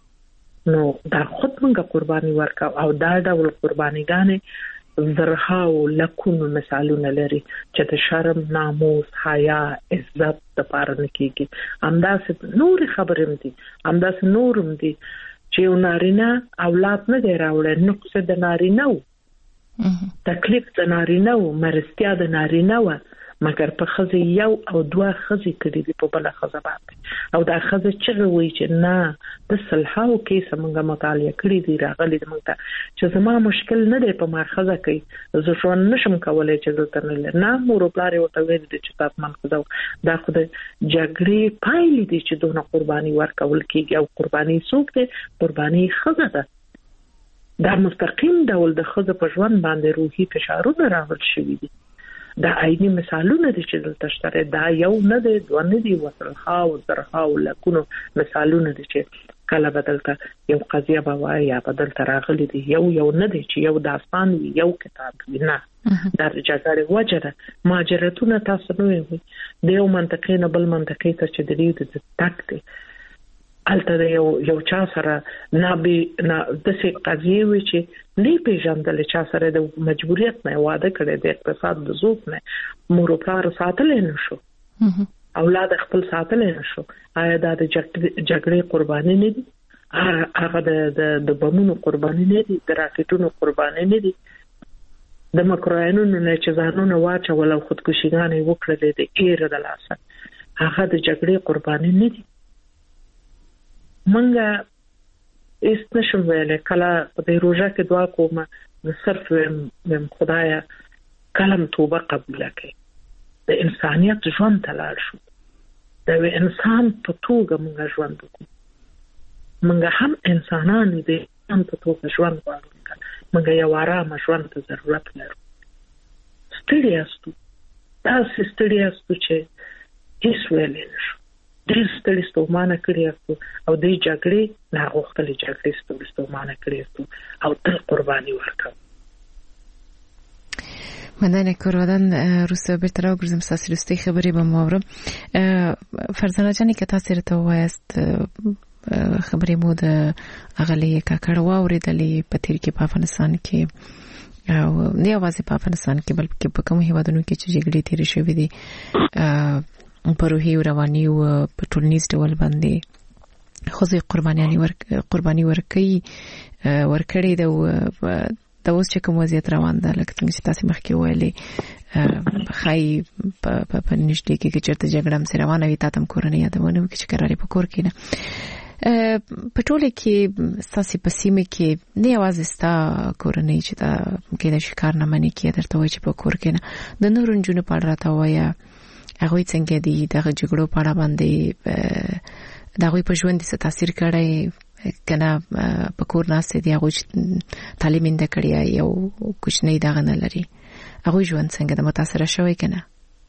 نو دا خود مونږه قرباني ورکاو او دا ډول قربانيګانې زرهاو لکونو مثالونه لري چې د شرم ناموس حیا عزت د پاره نکېږي همداسې نور خبرم دي همداسې نورم دي چې نارینه اولاد نه دی راوړل نقص د نارینه و تکلیف د نارینه و مرستیا د نارینه و مګر په خزه یو او دوه خزه کړي دي په بل خزه باندې او دا خزه چې وایي چې نه د صلحاو کې سمګه مطالعه کړي دي راغلي د مونږ ته چې زما مشکل نه دی په ما خزه کې زه شو نشم کولای چې زه ترنل نه مور پلار وته ویل دي چې تاسو من خو دا خو د جګړې پایلې دي چې دونه قرباني ورکول کیږي او قرباني څوک دی قرباني خزه ده دا مستقیم ډول د خزه په ژوند باندې روحي فشارونه راوړل شوي دي دا عیني مثالونه دي چې دلته شته دا یو نه دي دوه نه دي وصلها او زرها او لکونو مثالونه دي چې کله بدلته یو قضیه به وایي یا بدلته راغلي دي یو یو نه دي چې یو داستان وي یو کتاب وي نه دا جګړه وجه ده ماجرتونه تاسو نه وي د یو منطقې نه بل منطقې ته چې د دې د تک دي الته یو یو چا سره نه به نه د څه قضیه وي چې نه پیژندل چا سره د مجبوریت نه واده کړي د اقتصاد د ذوق نه مور پلار ساتل نه شو اولاد خپل ساتل نه شو آیا دا د جګړې قرباني نه دي هغه د د بمونو قرباني نه دي د راکټونو قرباني نه دي د مکروینونو نه چې ځانونه واچول او خودکشيګانې وکړلې د ایره د لاسه هغه د جګړې قرباني نه دي منګه اس نشم ویلې کله په دې روزه کې دعا کوم نو صرف مم خدایا کلم توبه قبول کړي د انسانيت ژوند تلل شو د انسان په توګه موږ ژوند وکړو موږ هم انسانان دي هم په توګه ژوند وکړو موږ یو آرام ژوند ته ضرورت لرو ستړي استو تاسو ستړي استو چې هیڅ ویلې نشو دې ستړي ستومانه کړی او د جګړې نه غوښتلې جګړې ستړي ستومانه کړی او تل قرباني ورکړ مدنه کورودن روسو بیرته راوګرځم ساسي رستي خبرې به مورم فرزانه جاني که تاسو رته وایست خبرې مو د اغلې کاکړ واوریدلې په تیر کې په افغانستان کې او نه یوازې په افغانستان کې بلکې په کوم هیوادونو کې چې جګړې تیرې شوې دي په روحي او رواني او په ټولنیز ډول باندې خوځي قربانياني ورک قرباني ورکي ورکړي د د اوس چې کوم وضعیت روان ده لکه څنګه چې تاسو مخکې ویلي خای په په نشته کې چې چرته جګړه هم سره روانه وي تاسو کورنۍ یادونه وکړي چې قرارې په کور کې نه په ټوله کې تاسو په سیمه کې نه یوازې ستا کورنۍ چې دا کې د شکار نه منې کې درته وایي چې په کور کې نه د نورو جنونو په اړه راته وایي هغه څنګه دي د جګړو په اړه باندې دا غوي په ژوند څه تاثیر کړی کنه په کور ناسته دی هغه تعلیم انده کړی یو کوچنی دغه نه لري هغه ژوند څنګه د متاثر شوی کنه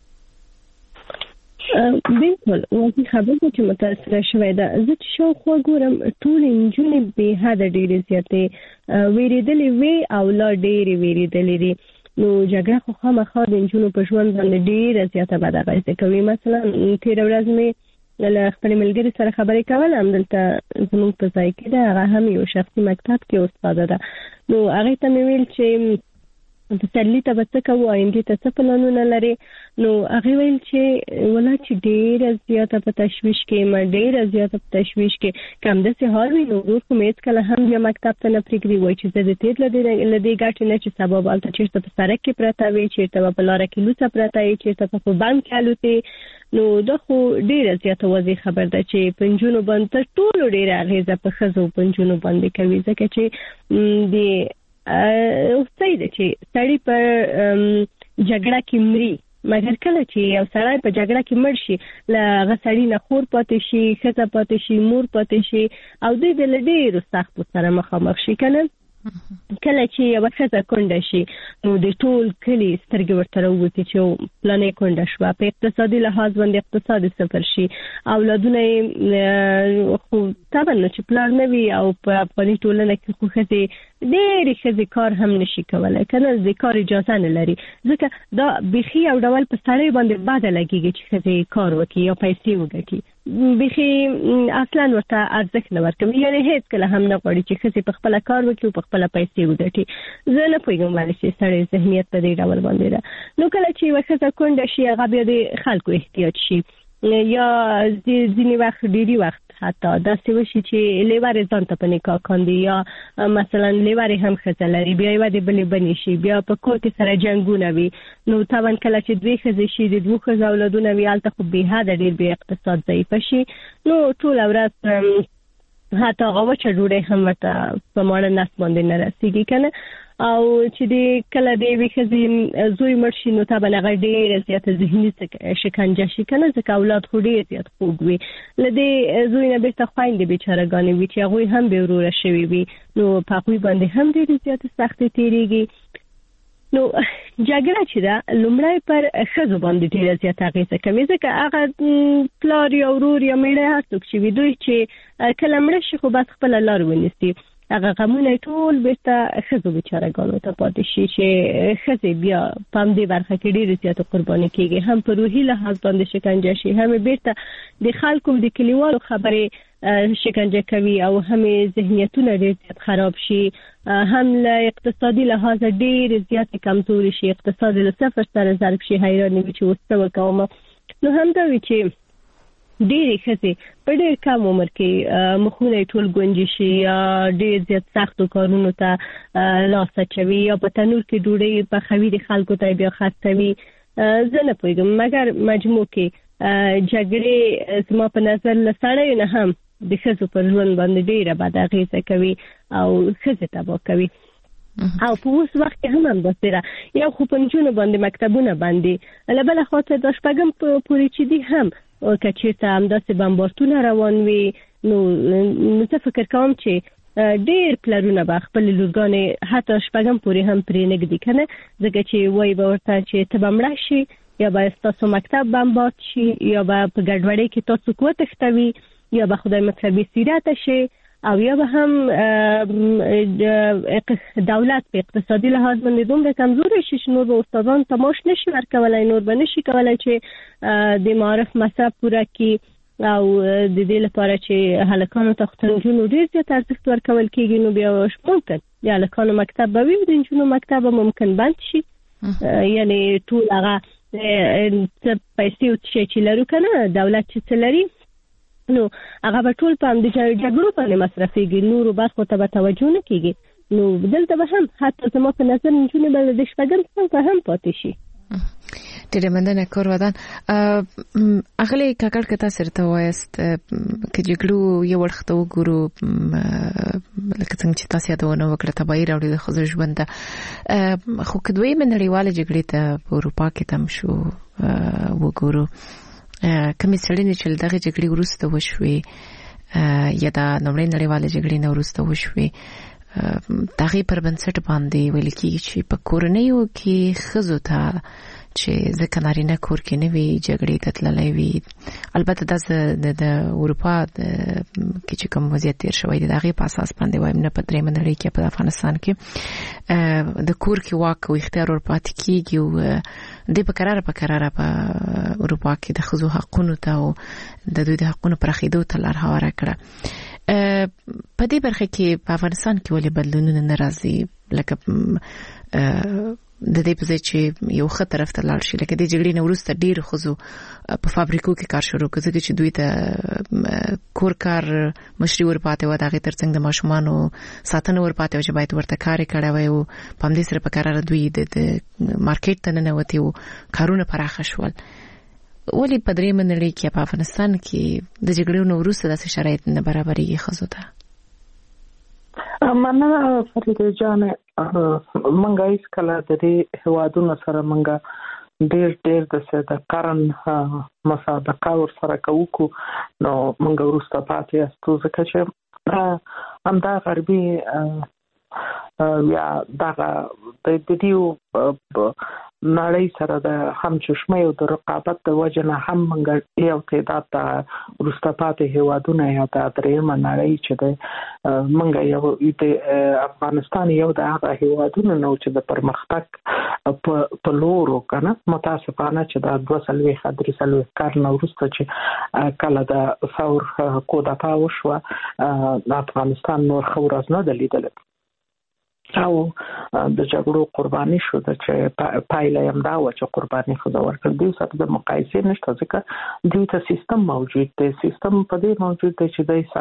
بالکل واقعي خبره چې متاثر شوی دا زه چې شو خو ګورم ټول انجونې به هدا ډېر زیاتې ویریدلې وی او لا ډېر ویریدلې دي نو جګړه خو خامخا د انجونو په ژوند باندې ډېر زیاته بد اغېزه کوي مثلا تیر ورځ مې له خپل ملګری سره خبرې کول هم دلته زموږ په ځای کې ده. هغه هم یو شخصي مکتب کې استاد ده. نو هغه ته مې ویل چې تسلی ته څه کوو، آینده ته څه پلانونه لري. نو هغه ویل چې ولا چې ډېر زیاته په تشویش کې ما ډېر زیاته په تشویش کې کم د سه حال وي. نو ورور کوم هیڅ کله هم بیا مکتب ته نه پریږدي، وای چې زه د تیر لدی لدی ګټ نه چې سبب الته چیرته په سړک کې پراته وي، چیرته په لار کې لوڅه پراته وي، چیرته په بانک کې الوتي. نو دا خو ډېر زیاته وځي خبر ده چې پنځونو باندې ټول ډېر اغیزه په خزو پنځونو باندې کوي، ځکه چې د او څه چې سړی په جګړه کې مري، مګر کله چې یو سړی په جګړه کې مړ شي له غسړی نه خور پاتې شي، ښځه پاتې شي، مور پاتې شي، او دوی د ډېرو سختو سره مخامخ شي. کنه کله چې یو ښځه کونډه شي نو د ټول کلی سترګې ورته راوځي چې پلانې کونډه شوه، په اقتصادي لحاظ باندې اقتصادي صفر شي، اولادونه خو طبعا چې پلان نه وي او په افغاني ټولنه کې خو ښځې ډېرې ښځې کار هم نشي کولی، کنه د کار اجازه نه لري، ځکه دا بیخي یو ډول په سړی باندې بده لګېږي چې ښځې کار وکړي یا پیسې وګټي، بیخي اصلا ورته ارزښت نه ورکوي، یعنې هیڅ کله هم نه غواړي چې ښځې په خپله کار وکړي او په خپله پیسې وګټي. زه نه پوهېږم ولې چې سړی ذهنیت په دې ډول باندې ده. نو کله چې یوه ښځه کونډه شي هغه بیا د خلکو احتیاط شي، یا ځینې وخت ډېری وخت حتی داسې وشي چې لیوارې ځان ته په نکاح کاندي، یا مثلا لیوارې هم ښځه لري، بیا یوه د بلې بنې شي، بیا په کور کې سره جنګونه وي. نو طبعا کله چې دوی ښځې شي د دوه ښځو اولادونه وي هلته خو بېحده ډېر بیا اقتصاد ضعیفه شي. نو ټوله ورځ حتی هغه وچه ډوډۍ هم ورته په ماړه نس باندې نه رسېږي کنه. او چې د کله د یوې ښځې زوی مړ شي نو طبعا هغه ډېره زیاته ذهني شکنجه شي کنه، ځکه اولاد خو ډېر زیات خوږ وي، له دې زوی نه بېرته خویندې بېچارهګانې وي چې هغوی هم بې وروره شوي وي، نو په هغوی باندې هم ډېرې زیاتې سختۍ تېرېږي. نو جګړه چې ده لومړی پر ښځو باندې ډېره زیاته اغېزه کوي، ځکه هغه پلار یا ورور یا میړه هر څوک چې وي دوی چې کله مړه شي خو بس خپله لار ونیسي، هغه غمونه ټول بیرته ښځو بیچارهګانو ته پاتې شي چې ښځې بیا په همدې برخه کې ډېرې زیاتې قرباني کېږي، هم په روحي لحاظ باندې شکنجه شي، هم بیرته د خلکو د کلیوالو خبرې شکنجه کوي، او هم ذهنیتونه ډېر زیات خراب شي، هم له اقتصادي لحاظ ډېر زیات کمزوري شي، اقتصاد له صفر سره ضرب شي، حیرانې وي چې اوس څه وکوم. نو همدا وي چې ډېرې ښځې په ډېر کم عمر کې مخونه ټول ګونجي شي، یا ډېر زیات سختو کارونو ته لاس اچوي، یا په تنور کې ډوډۍ پخوي د خلکو ته بیا خرڅوي. زه نه پوهېږم، مګر مجموع کې جګړې زما په نظر له سړیو نه هم د ښځو پر ژوند باندې ډېره بد اغېزه کوي او ښځې تباه کوي. او په اوس وخت کې هم همداسې ده، یو خو په نجونو باندې مکتبونه بندي، له بله خوا دا شپږم پورې چې دي هم که چېرته همداسې بمبارتونه روان وي، نو زه فکر کوم چې ډېر پلرونه به خپلې لورګانې حتی شپږم پورې هم پرې نږدي که نه، ځکه چې وایي به ورته چې ته به مړه شي، یا به ستاسو مکتب بمبارد شي، یا به په ګډوډۍ کې تاسو وتښتوي، یا به خدای مکتب بېسیرته شي، او یا به هم دولت په اقتصادي لحاظ باندې دومره کمزوری شي چې نور به استادان ته معاش نشي ورکولی، نور به نشي کولی چې د معارف مصرف پوره کړي، او د دې لپاره چې هلکانو ته خو تر نجونو ډېر زیات ارزښت ورکول کېږي، نو بیا ممکن د هلکانو مکتب به وي، د نجونو مکتب به ممکن بند شي، یعنې ټول هغه څه پیسې او څه چې لرو که نه دولت چې څه لري نو هغه به ټول په همدې جګړو باندې مصرفېږي، نورو برخو ته به توجه نه کېږي. نو دلته به هم حتی زما په نظر نجونې به د شپږم صنف هم پاتې شي. ډېره مننه کور ودان. اغلی کاکړ که تاسو ورته وایاست که جګړو یو اړخ ته وګورو، لکه څنګه چې تاسو یادونه وکړه تباهي راوړي د ښځو ژوند ته، خو که دویمې نړیوالې جګړې ته په اروپا کې تم شو وګورو، کومې څېړنې چې له دغې جګړې وروسته وشوې یا د لومړۍ نړیوالې جګړې نه وروسته وشوې، د هغې پر بنسټ باندې ویل کېږي چې په کورنیو کې ښځو ته چې ځکه نارینه کور کې نه وي جګړې ته تللی وي. البته د د اروپا کې چې کوم وضعیت تیر شوی دی د هغې په اساس باندې وایم نه په درېیمه نړۍ کې په افغانستان کې د کور کې واک او اختیار ورپاتې کېږي او دې په کراره په کراره په اروپا کې د ښځو حقونو ته او د دوی د حقونو پراخېدو ته لار هواره کړه. په دې برخه کې په افغانستان کې ولې بدلونونه نه راځي لکه د دې په ځای چې یو ښه طرف ته لاړ شي لکه د جګړې نه وروسته ډېرو ښځو په فابریکو کې کار شروع کړ ځکه چې دوی ته کور کار مشري ورپاتې وه د هغې تر څنګ د ماشومانو ساتنه ورپاتې وه چې باید ورته کار یې کړی وی او په همدې سره په کراره دوی د مارکیټ ته ننوتې او کارونه پراخه شول. ولې په درېیمه نړۍ کې په افغانستان کې د جګړې نه وروسته داسې شرایط نه برابرېږي ښځو ته؟ مننه فریده جانه. منګه هیڅکله د دې هیوادونو سره منګه ډېر ډېر د د قرن مسابقه ورسره کوو نو منګه وروسته پاتې یاستو ځکه چې همدا غربي یا دغه د دې نړۍ سره د همچشمۍ او د رقابت د وجه نه هم موږ یو تعداد د وروسته پاتې هیوادونه یا د درېیمه نړۍ چې د موږ یو د افغانستان یو د هغه هیوادونو نو چې د پرمختګ په لور کنه متاسفانه چې د دوه څلوېښت درې څلوېښت کال وروسته چې کله د ثور کودتا وشوه د افغانستان نور ښه ورځ نه ده لیدلې او د جګړو قرباني شو چې پایله یې همدا وه چې قرباني ښځه ورکړه. دوی سره د مقایسې نشته ځکه دوی ته سیستم موجود دی. سیستم په دې موجود دی چې دوی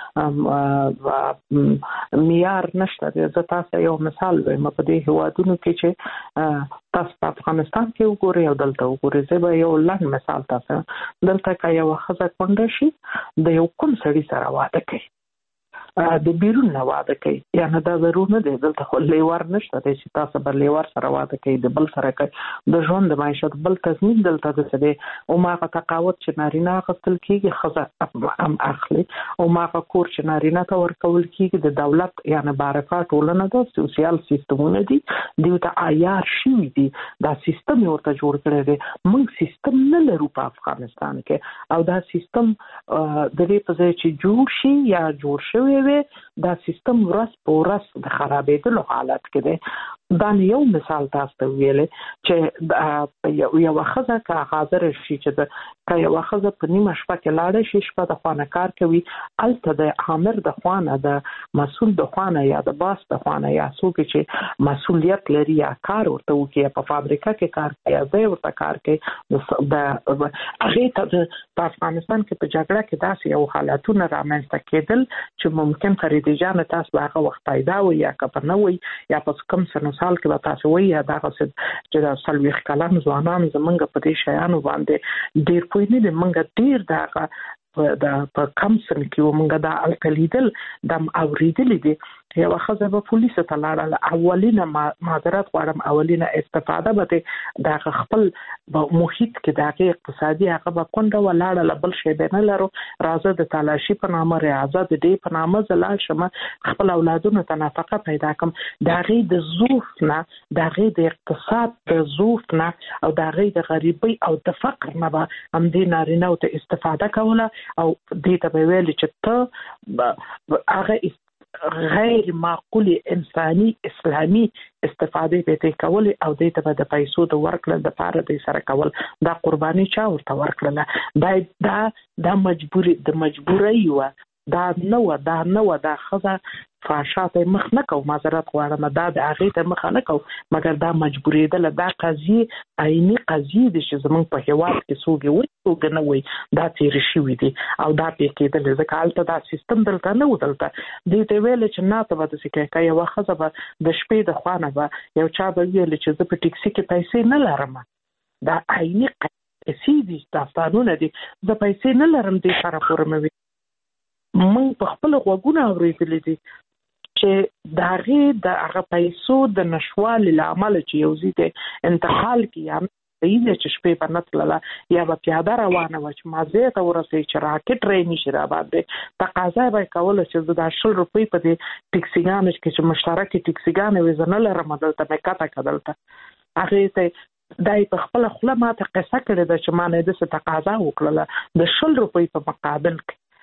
سره معیار نشته دی. زه تاسو یو مثال وایم په دې هیوادونو کې چې تاسو په افغانستان کې وګورئ او دلته وګورئ. زه به یو لنډ مثال تاسو دلته که یوه ښځه کونډه شي د یو کوم سړي سره واده کوي د بیرون نه واده کوي یعنی دا ضرور نه دی دلته خو لیوار نشته دی چې تاسو به لیوار سره واده کوي د بل سره کوي د ژوند د معیشت بل تضمین دلته د څه دی او ماغه تقاوت چې نارینه اخیستل کېږي ښځه هم اخلي او ماغه کور چې نارینه ته ورکول کېږي د دولت یعنی بارفا ټولنه ده سوسیال سیستمونه دي دوی ته عیار شوي دي دا سیستم ورته جوړ کړی دی. موږ سیستم نه لرو په افغانستان کې او دا سیستم د دې په ځای چې جوړ شي یا جوړ شوی دا سیستم ورځ په ورځ د خرابېدلو حالت کې دی. دا یو مثال تاسو ته ویلې چې یو ښځه که حاضر شي چې د که یو ښځه په نیمه شپه کې لاړه شي شپه د خوانه کار کوي هلته د عامر د خوانه د مسؤل د خوانه یا د باس د خوانه یا څوک چې مسؤلیت لري یا کار ورته وکړي په فابریکه کې کار کوي یا ځای ورته کار کوي د هغې ته په افغانستان کې په جګړه کې داسې یو حالتونه رامنځته کېدل چې ممکن فریدې جانه تاسو به هغه وخت پیدا وي یا که په نه وي یا په کوم څه مثال کې به تاسو وایي یا دغسې چې د څلوېښت کلن ځوانان زمونږ په دې شیانو باندې ډېر پوه نه دي. موږ ډېر د هغه د په کم سن کې و موږ دا هلته لیدل دا اورېدلي دي. یوه ښځه به پولیسو ته لاړله اولینه معذرت غواړم اولینه استفاده به د هغه خپل محیط کې د هغې اقتصادي هغه به کونډه وه لاړله بل شی به نه لرو راځه د تالاشي په نامه ریاضه د دې په نامه زه لاړ شم خپل اولادونو ته نفقه پیدا کړم د هغې د ضعف نه د هغې د اقتصاد د ضعف نه او د هغې د غریبۍ او د فقر نه به همدې نارینهو ته استفاده کوله او دې ته به ویلې چې ته هغه غیر معقول انساني اسلامي استفاده به دې کول او دې ته د پیسو د ورکړل د پاره دې سره کول دا قرباني چا ورته ورکړل دا دا د مجبوري د مجبوري و دا نو دا نو دا ښځه فحشاته مخ نه کو معذرت غواړم دا د هغې ته مخ نه کو مګر دا مجبورېدله دا قضیې عیني قضیې دي چې زموږ په هېواد کې څوک یې وایي څوک نه وایي دا تېرې شوي دي او دا پې کېدلې ځکه هلته دا سیستم دلته نه و دلته دې ته ویلې چې نه ته به داسې کوې که یوه ښځه به د شپې د خوا نه به یو چا به ویلې چې زه په ټیکسي کې پیسې نه لرم دا عیني پیسې دي داستانونه دي زه پیسې نه لرم دې سره پورې مې موږ په خپل غوږونه اورېدلي دي چې د هغې د هغه پیسو د نشوالي له امله چې یو ځای ته انتقال کړي یا صحیح دی چې شپې به نه تلله یا به پیاده روانه وه چې مازې ته ورسوي چې راکټ ریني شي را باندې تقاضا به یې کوله چې زه دا شل روپۍ په دې ټیکسیګانو کې چې مشترکې ټیکسیګانې وې زه نه لرم دلته مې کته که دلته هغې ته دای په خپل خپل ماته قصه کړې ده چې ما نه د څه تقاضا وکړه د شل روپۍ په مقابل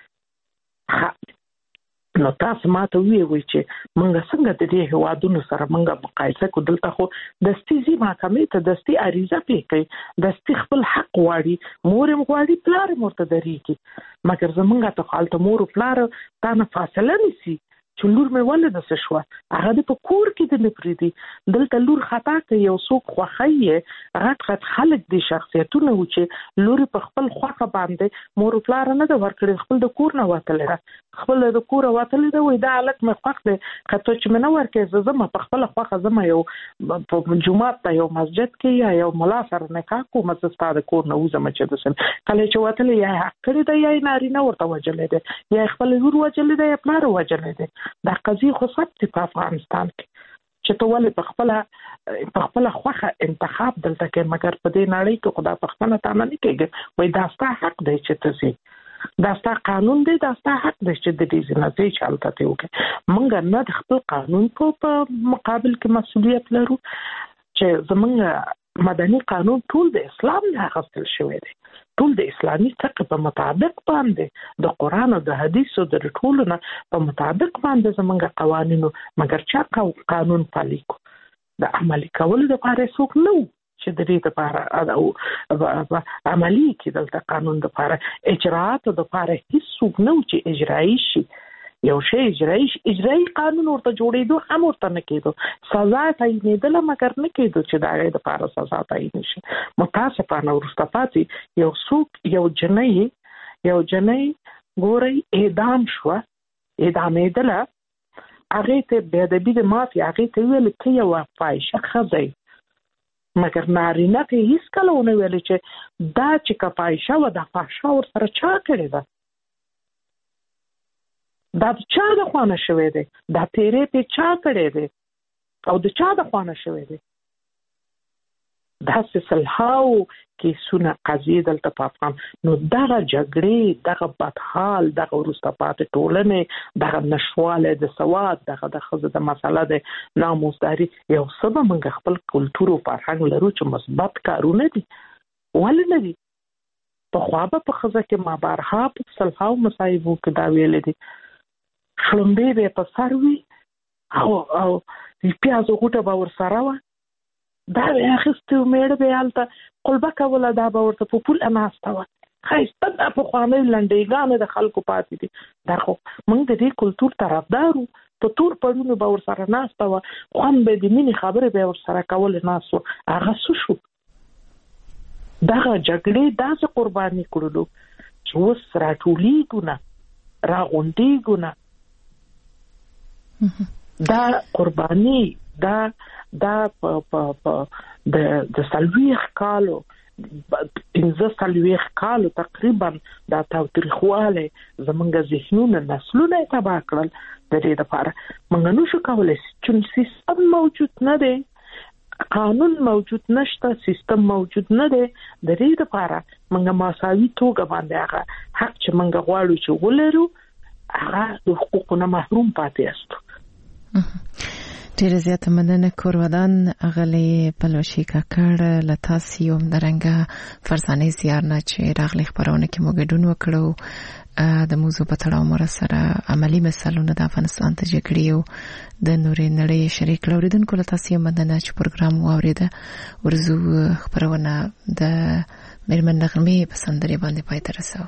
کې. نو تاسو ماته ویوي چې مونږ څنګه د دې هوادونو سره مونږه مقایسه کو. دلته خو دستي زی محکمې ته دستي عریضه پیکې دستي خپل حق غواړي، مور هم غواړي، پلار هم ورته درېږي، مګر زمونږ ته خالته مور او پلار تا نه فاصله نیسي چې لور مې ولې د څه شوه، هغه د په کور کې د نه پرېږدي. دلته لور خطا کوي، یو څوک خوښوي یې، غټ غټ خلک دي شخصیتونه و چې لور په خپل خوښه باندې مور او پلار نه ده ورکړې، خپل د کور نه وتلی ده، خپل د کوره وتلی ده، وایي دا هلک مې خوښ دی، که ته چې مې نه ورکړې زه ځم په خپله خوښه ځم یو په جومات ته یو مسجد کې یا یو ملا سره نکاح کوم، زه ستا د کور نه وځم چې داسې کله چې وتلی یا یې حق کړی دی یا یې نارینه ورته وجلی دی یا یې خپله لور وجلی دی یا پلار وجلی دی. دا قضیه خو ثبت دي په افغانستان کې چې ته ولې په خپله په خپله خوښه انتخاب دلته کې، مګر په دې نړۍ کې خو دا پښتنه تا نه کېږي. وایي دا ستا حق دی چې ته ځې، دا ستا قانون دی، دا ستا حق دی چې د دې ځای نه ځې چې هلته ته وکړې. موږ نه د خپل قانون په مقابل کې مسؤلیت لرو چې زموږ مدني قانون ټول د اسلام نه اخیستل شوی دی، ټول د اسلامي فقه په مطابق باندې د قرآن او د حدیثو د ټولو نه په مطابق باندې زموږ قوانینو، مګر چا قانون پلي کو د عملي کولو دپاره څوک نه و چې د دې دپاره عملي کړي. دلته قانون دپاره اجرااتو دپاره هېڅ څوک نه و چې اجرایي شي، یو شی اجرایي شي. اجرایي قانون ورته جوړېدو هم ورته نه کېدو، سزا تعینېدله مګر نه کېدو چې د هغې دپاره سزا تعین شي. متاسفانه وروسته پاتې یو څوک یو جنۍ یو جنۍ ګورئ اعدام شوه، اعدامېدله، هغې ته بې ادبي د معافي، هغې ته ویل ته یوه فاحشه ښځه یې، مګر نارینه ته یې هېڅکله ونه ویلې چې دا چې که فاحشه وه دا فحشه ورسره چا کړې ده، دا د چا د خوا نه شوی دی، دا تیرې پې چا کړی دی او د چا د خوا نه شوی دی. داسې سلهاو کیسونه قضیې دلته په افغان. نو دغه جګړې، دغه بدحال، دغه وروسته پاتې ټولنې، دغه نشوالی د سواد، دغه د ښځو د مسله د ناموسداري، یو څه به موږ خپل کلتور او فرهنګ لرو چې مثبت کارونه دي، ولې نه دي؟ پخوا به په ښځه کې ما بارها په سلهاو مصایبو کې دا ویلې دي، شړومبې به په سر وي او او پیازو غوټه به ورسره وه، دا به یې اخیستې وه، میړه به یې هلته قلبه کوله، دا به ورته په پوله ناسته وه، ښایسته دا پخوانۍ لنډیګانې د خلکو پاتې دي. دا خو موږ د دې کلتور طرفدار وو، په تور پړونو به ورسره ناسته وه، خوند به د مینې خبرې به یې ورسره کولې ناست وه. هغه څه شو؟ دغه جګړې داسې قرباني کړلو چې اوس راټولېږو نه، راغونډېږو نه. دا قرباني دا دا په د د څلوېښت کالو پنځه څلوېښت کالو تقریبا دا تاوتریخوالی زموږ ذهنونه نسلونه یې تباه کړل. د دې دپاره موږ نشو کولی چې سیستم موجود نه دی، قانون موجود نشته، سیستم موجود نه دی، د دې دپاره موږ مساوي توګه باندې هغه حق چې موږ غواړو چې ولرو هغه د حقوقو نه محروم پاتې استو. ډیره زیاته مننه کورودان اغلی پلوشي کاکړ له تاسو هم درنګه فرزانه زیار نه چې راغلی خبرونه کې موږ ګډون وکړو د موضوع په تړاو مر سره عملی مثالونه د افغانستان ته جګړې او د نورې نړۍ شریک لوریدونکو له تاسو هم مننه چې پروګرام واوریده. ورزو خبرونه د مېرمن نغمې په سندري باندې پای ته رسو.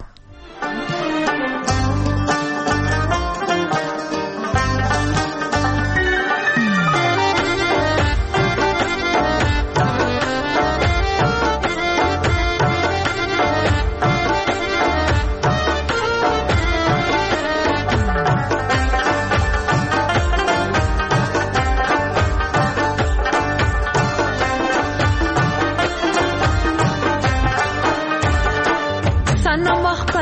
سنمخ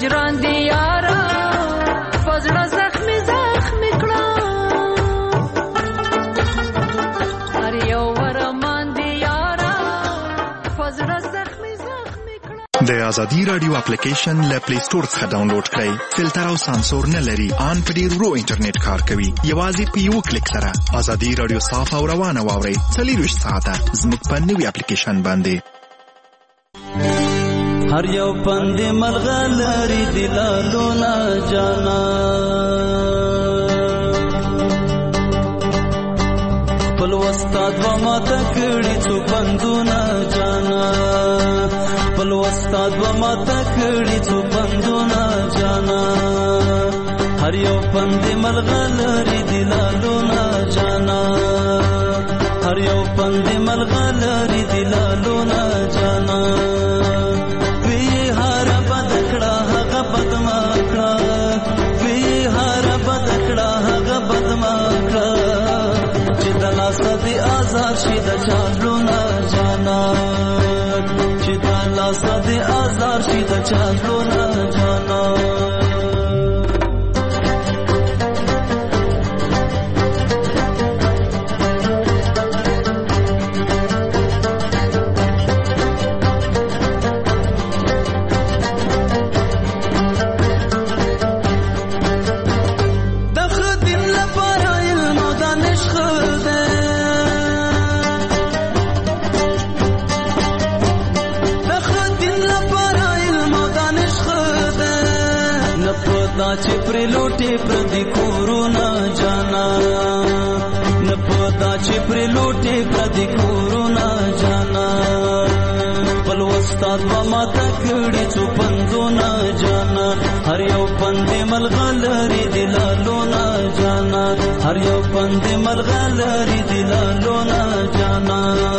هجران دی یارا فزړه زخمی زخمی کړه هر یو ورمان دی یارا فزړه زخمی زخمی کړه. د ازادي رادیو اپلیکیشن له پلی سٹور څخه ډاونلوډ کړئ. فلټر او سانسور نه لري، ان په ډیر ورو انټرنیټ کار کوي. یوازې په یو کلیک سره ازادي رادیو صاف او روانه واورئ. څلورویشت ساعته زموږ په نوي اپلیکیشن باندې. هر یو پند ملغلری دلالو نا جانا خپل استاد و ما تکړی څو پندونه جانا خپل استاد و ما تکړی څو پندونه جانا هر یو پند ملغلری دلالو نا جانا هر یو پند ملغلری دلالو نا جانا سدی آزاد شي د چالو نه جانا چې د الله سدی آزاد شي د چالو نه جانا چې پر لوټي پر دې کورونا جانا نه پتا چې پر لوټي پر دې کورونا جانا بل استاد ما تکړی څو پنځونه جانا هر یو پندې ملغلری دلالو نا جانا هر یو پندې ملغلری دلالو نا جانا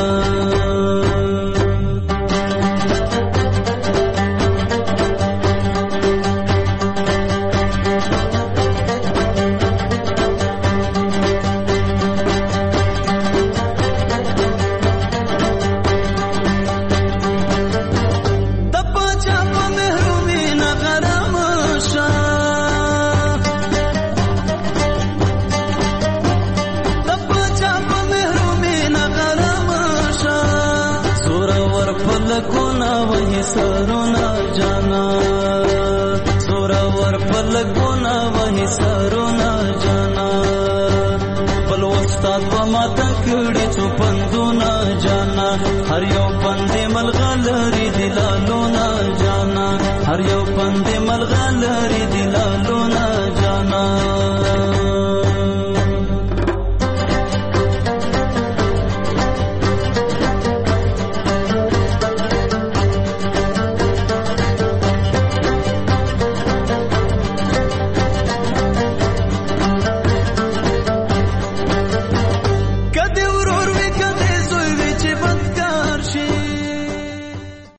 سرونا جانا سورا ور پلګونا وਹੀ سرونا جانا بل استاد و ما تکړی څو پندونه جانا هر یو پندې ملغلری دلالو نا جانا هر یو پندې ملغلری دلالو نا جانا